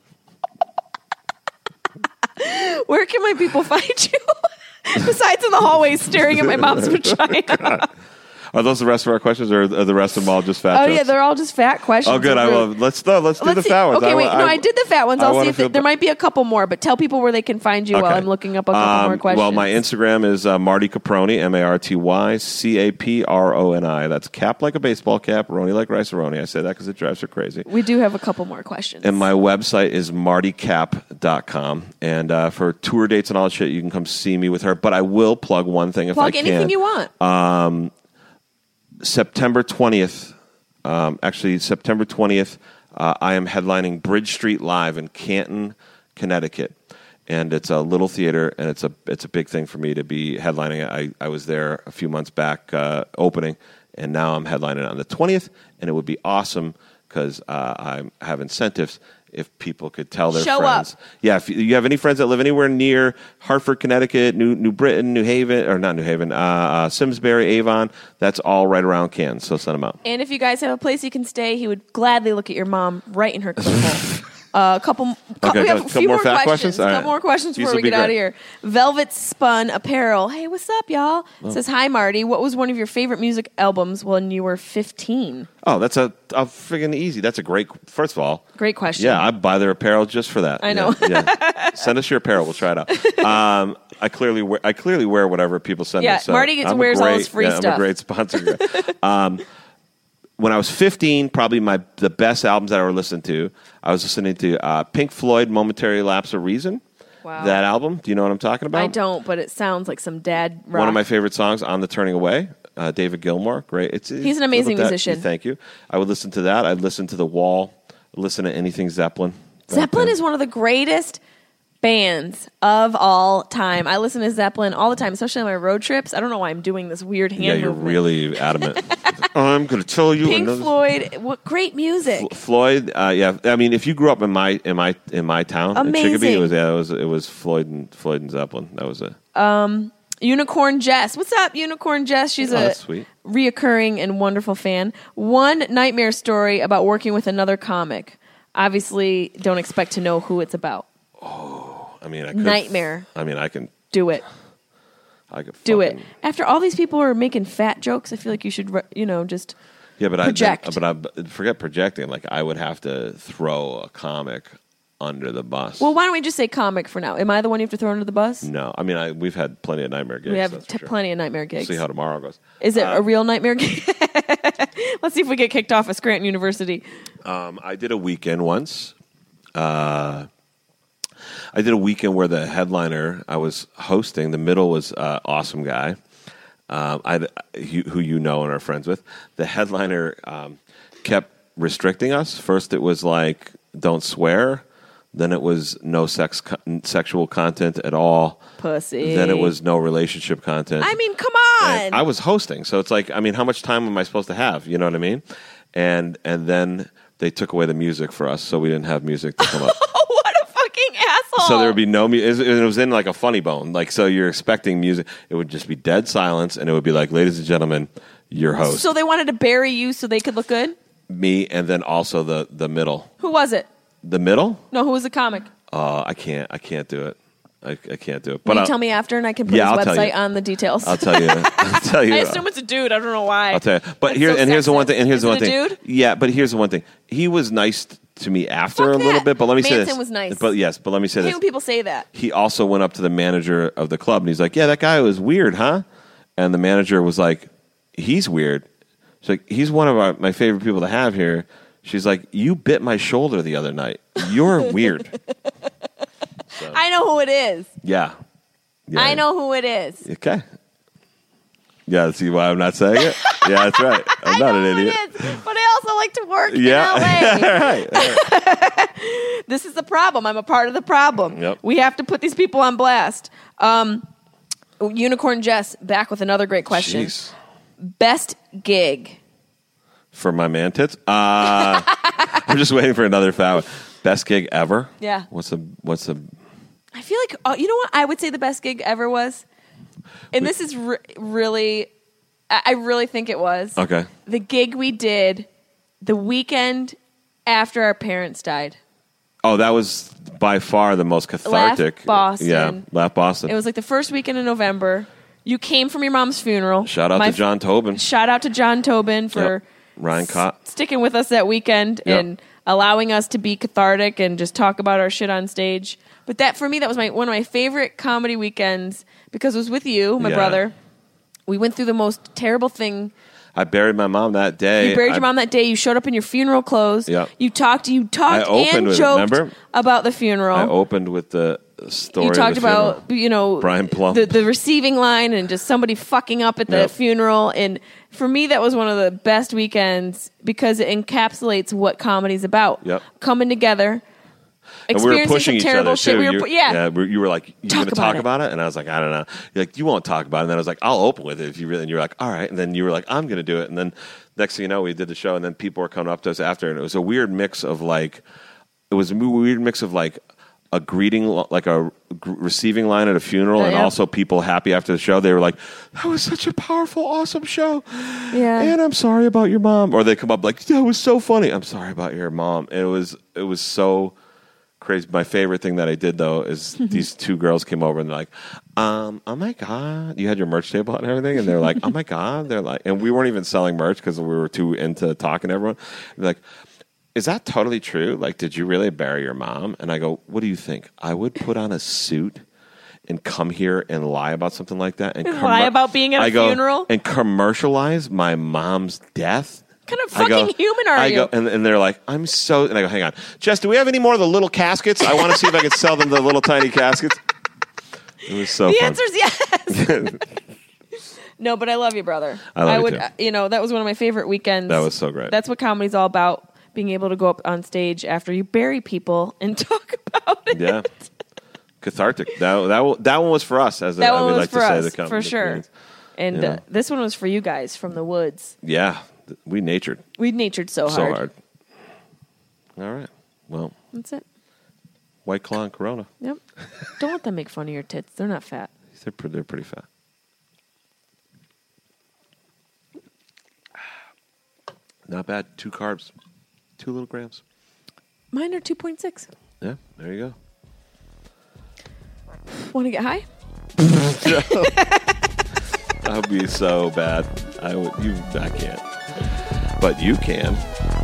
Where can my people find you? Besides in the hallway staring at my mom's vagina. Are those the rest of our questions, or are the rest of them all just fat jokes? Yeah, they're all just fat questions. Oh, good. I love. Let's do the fat ones. Okay, wait. I did the fat ones. I'll see if there might be a couple more, but tell people where they can find you while I'm looking up a couple more questions. Well, my Instagram is Marty Caproni, MartyCaproni. That's cap like a baseball cap, Roni like rice-a-roni. I say that because it drives her crazy. We do have a couple more questions. And my website is martycap.com. And for tour dates and all that shit, you can come see me with her. But I will plug one thing if I can. Plug anything you want. September 20th, September 20th, I am headlining Bridge Street Live in Canton, Connecticut. And it's a little theater, and it's a big thing for me to be headlining. I was there a few months back opening, and now I'm headlining on the 20th, and it would be awesome because I have incentives if people could tell their friends. Up. Yeah, if you have any friends that live anywhere near Hartford, Connecticut, New Britain, New Haven, or not New Haven, Simsbury, Avon, that's all right around Canton, so send them out. And if you guys have a place you can stay, he would gladly look at your mom right in her clit. We have a few more questions. A couple more questions before we get out of here. Velvet Spun Apparel. Hey, what's up, y'all? Says, hi, Marty. What was one of your favorite music albums when you were 15? Oh, that's a friggin' easy. That's a great question. Great question. Yeah, I'd buy their apparel just for that. I know. Yeah. Send us your apparel. We'll try it out. I clearly wear whatever people send me. So Marty wears all his free stuff. I'm a great sponsor. when I was 15, probably the best albums that I ever listened to, I was listening to Pink Floyd, Momentary Lapse of Reason. Wow. That album. Do you know what I'm talking about? I don't, but it sounds like some dad rock. One of my favorite songs, On the Turning Away. David Gilmour, great. He's an amazing musician. Thank you. I would listen to that. I'd listen to The Wall. Listen to anything Zeppelin. Zeppelin is one of the greatest bands of all time. I listen to Zeppelin all the time, especially on my road trips. I don't know why I'm doing this weird hand movement. You're really adamant. I'm going to tell you. Pink Floyd, what great music. Floyd, yeah. I mean, if you grew up in my town, amazing. In Chicopee, it was Floyd and Zeppelin. That was it. Unicorn Jess. What's up, Unicorn Jess? She's a sweet. Reoccurring and wonderful fan. One nightmare story about working with another comic. Obviously, don't expect to know who it's about. Oh, I mean, I could. Nightmare. I mean, I can. Do it. I could do it. After all these people are making fat jokes, I feel like you should, just project. But forget projecting. Like, I would have to throw a comic under the bus. Well, why don't we just say comic for now? Am I the one you have to throw under the bus? No. I mean, we've had plenty of nightmare gigs. We have plenty of nightmare gigs. We'll see how tomorrow goes. Is it a real nightmare gig? Let's see if we get kicked off at Scranton University. I did a weekend once. I did a weekend where the headliner I was hosting, the middle was awesome guy, who you know and are friends with. The headliner kept restricting us. First it was like, don't swear. Then it was no sexual content at all. Pussy. Then it was no relationship content. I mean, come on. And I was hosting, so it's like, I mean, how much time am I supposed to have? You know what I mean? And then they took away the music for us, so we didn't have music to come up. What a fucking asshole. So there would be no music. It was in like a funny bone. Like, so you're expecting music. It would just be dead silence, and it would be like, ladies and gentlemen, your host. So they wanted to bury you so they could look good? Me, and then also the middle. Who was it? The middle? No, who was the comic? I can't do it. I can't do it. But you tell me after, and I can put his website on the details. I'll tell you. I assume it's a dude. I don't know why. I'll tell you. But here's the one thing. Is it a dude? Yeah, but here's the one thing. He was nice to me after a little bit. But let me say this. Manson was nice. But let me say this. I hate when people say that. He also went up to the manager of the club, and he's like, "Yeah, that guy was weird, huh?" And the manager was like, "He's weird." She's like, "He's one of my favorite people to have here." She's like, "You bit my shoulder the other night. You're weird." So. I know who it is. Yeah. I know who it is. Okay. Yeah, see why I'm not saying it? Yeah, that's right. I'm not an idiot. It is, but I also like to work in LA. Right. This is the problem. I'm a part of the problem. Yep. We have to put these people on blast. Unicorn Jess, back with another great question. Jeez. Best gig. For my man tits? I'm just waiting for another foul. Best gig ever? Yeah. What's the? I feel like, you know what I would say the best gig ever was? And this is really, I really think it was. Okay. The gig we did the weekend after our parents died. Oh, that was by far the most cathartic. Laugh Boston. Yeah, Laugh Boston. It was like the first weekend in November. You came from your mom's funeral. Shout out to John Tobin. Shout out to John Tobin for Ryan Cott sticking with us that weekend and allowing us to be cathartic and just talk about our shit on stage. But that, for me, that was one of my favorite comedy weekends because it was with you, my brother. We went through the most terrible thing. I buried my mom that day. You buried your mom that day. You showed up in your funeral clothes. Yep. You talked and joked about the funeral. I opened with the story. You talked of the about, Brian Plump. the receiving line and just somebody fucking up at the funeral. And for me, that was one of the best weekends because it encapsulates what comedy's about. Yep. Coming together. And we were pushing some terrible each other shit. too. You were like, "You going to talk about it?" And I was like, "I don't know." You're like, "You won't talk about it." And then I was like, "I'll open with it if you really." And you were like, "All right." And then you were like, "I'm going to do it." And then next thing you know, we did the show, and then people were coming up to us after, and it was a weird mix of like, a greeting, like a receiving line at a funeral, and also people happy after the show. They were like, "That was such a powerful, awesome show." Yeah. And I'm sorry about your mom. Or they come up like, "That was so funny." I'm sorry about your mom. And it was so crazy. My favorite thing that I did though is these two girls came over and they're like, "Oh my God," you had your merch table out and everything, and they're like, "Oh my God," they're like, and we weren't even selling merch because we were too into talking to everyone. They're like, "Is that totally true? Like, did you really bury your mom?" And I go, "What do you think? I would put on a suit and come here and lie about something like that and lie about being at a funeral and commercialize my mom's death?" kind of fucking human are you? And they're like, and I go, hang on. Jess, do we have any more of the little caskets? I want to see if I can sell them the little tiny caskets. It was so The fun. answer's yes. No, but I love you, brother. I would, that was one of my favorite weekends. That was so great. That's what comedy's all about, being able to go up on stage after you bury people and talk about it. Yeah. Cathartic. That one was for us, as that I one would was like for to say. us, The for sure. comedians. And Yeah. this one was for you guys from the woods. Yeah. We natured. We natured so hard. All right. Well, That's it. White Claw and Corona. Yep. Don't let them make fun of your tits. They're not fat. They're pretty fat. Not bad. 2 carbs. 2 little grams. Mine are 2.6. Yeah, there you go. Want to get high? That would be so bad. I can't. But you can.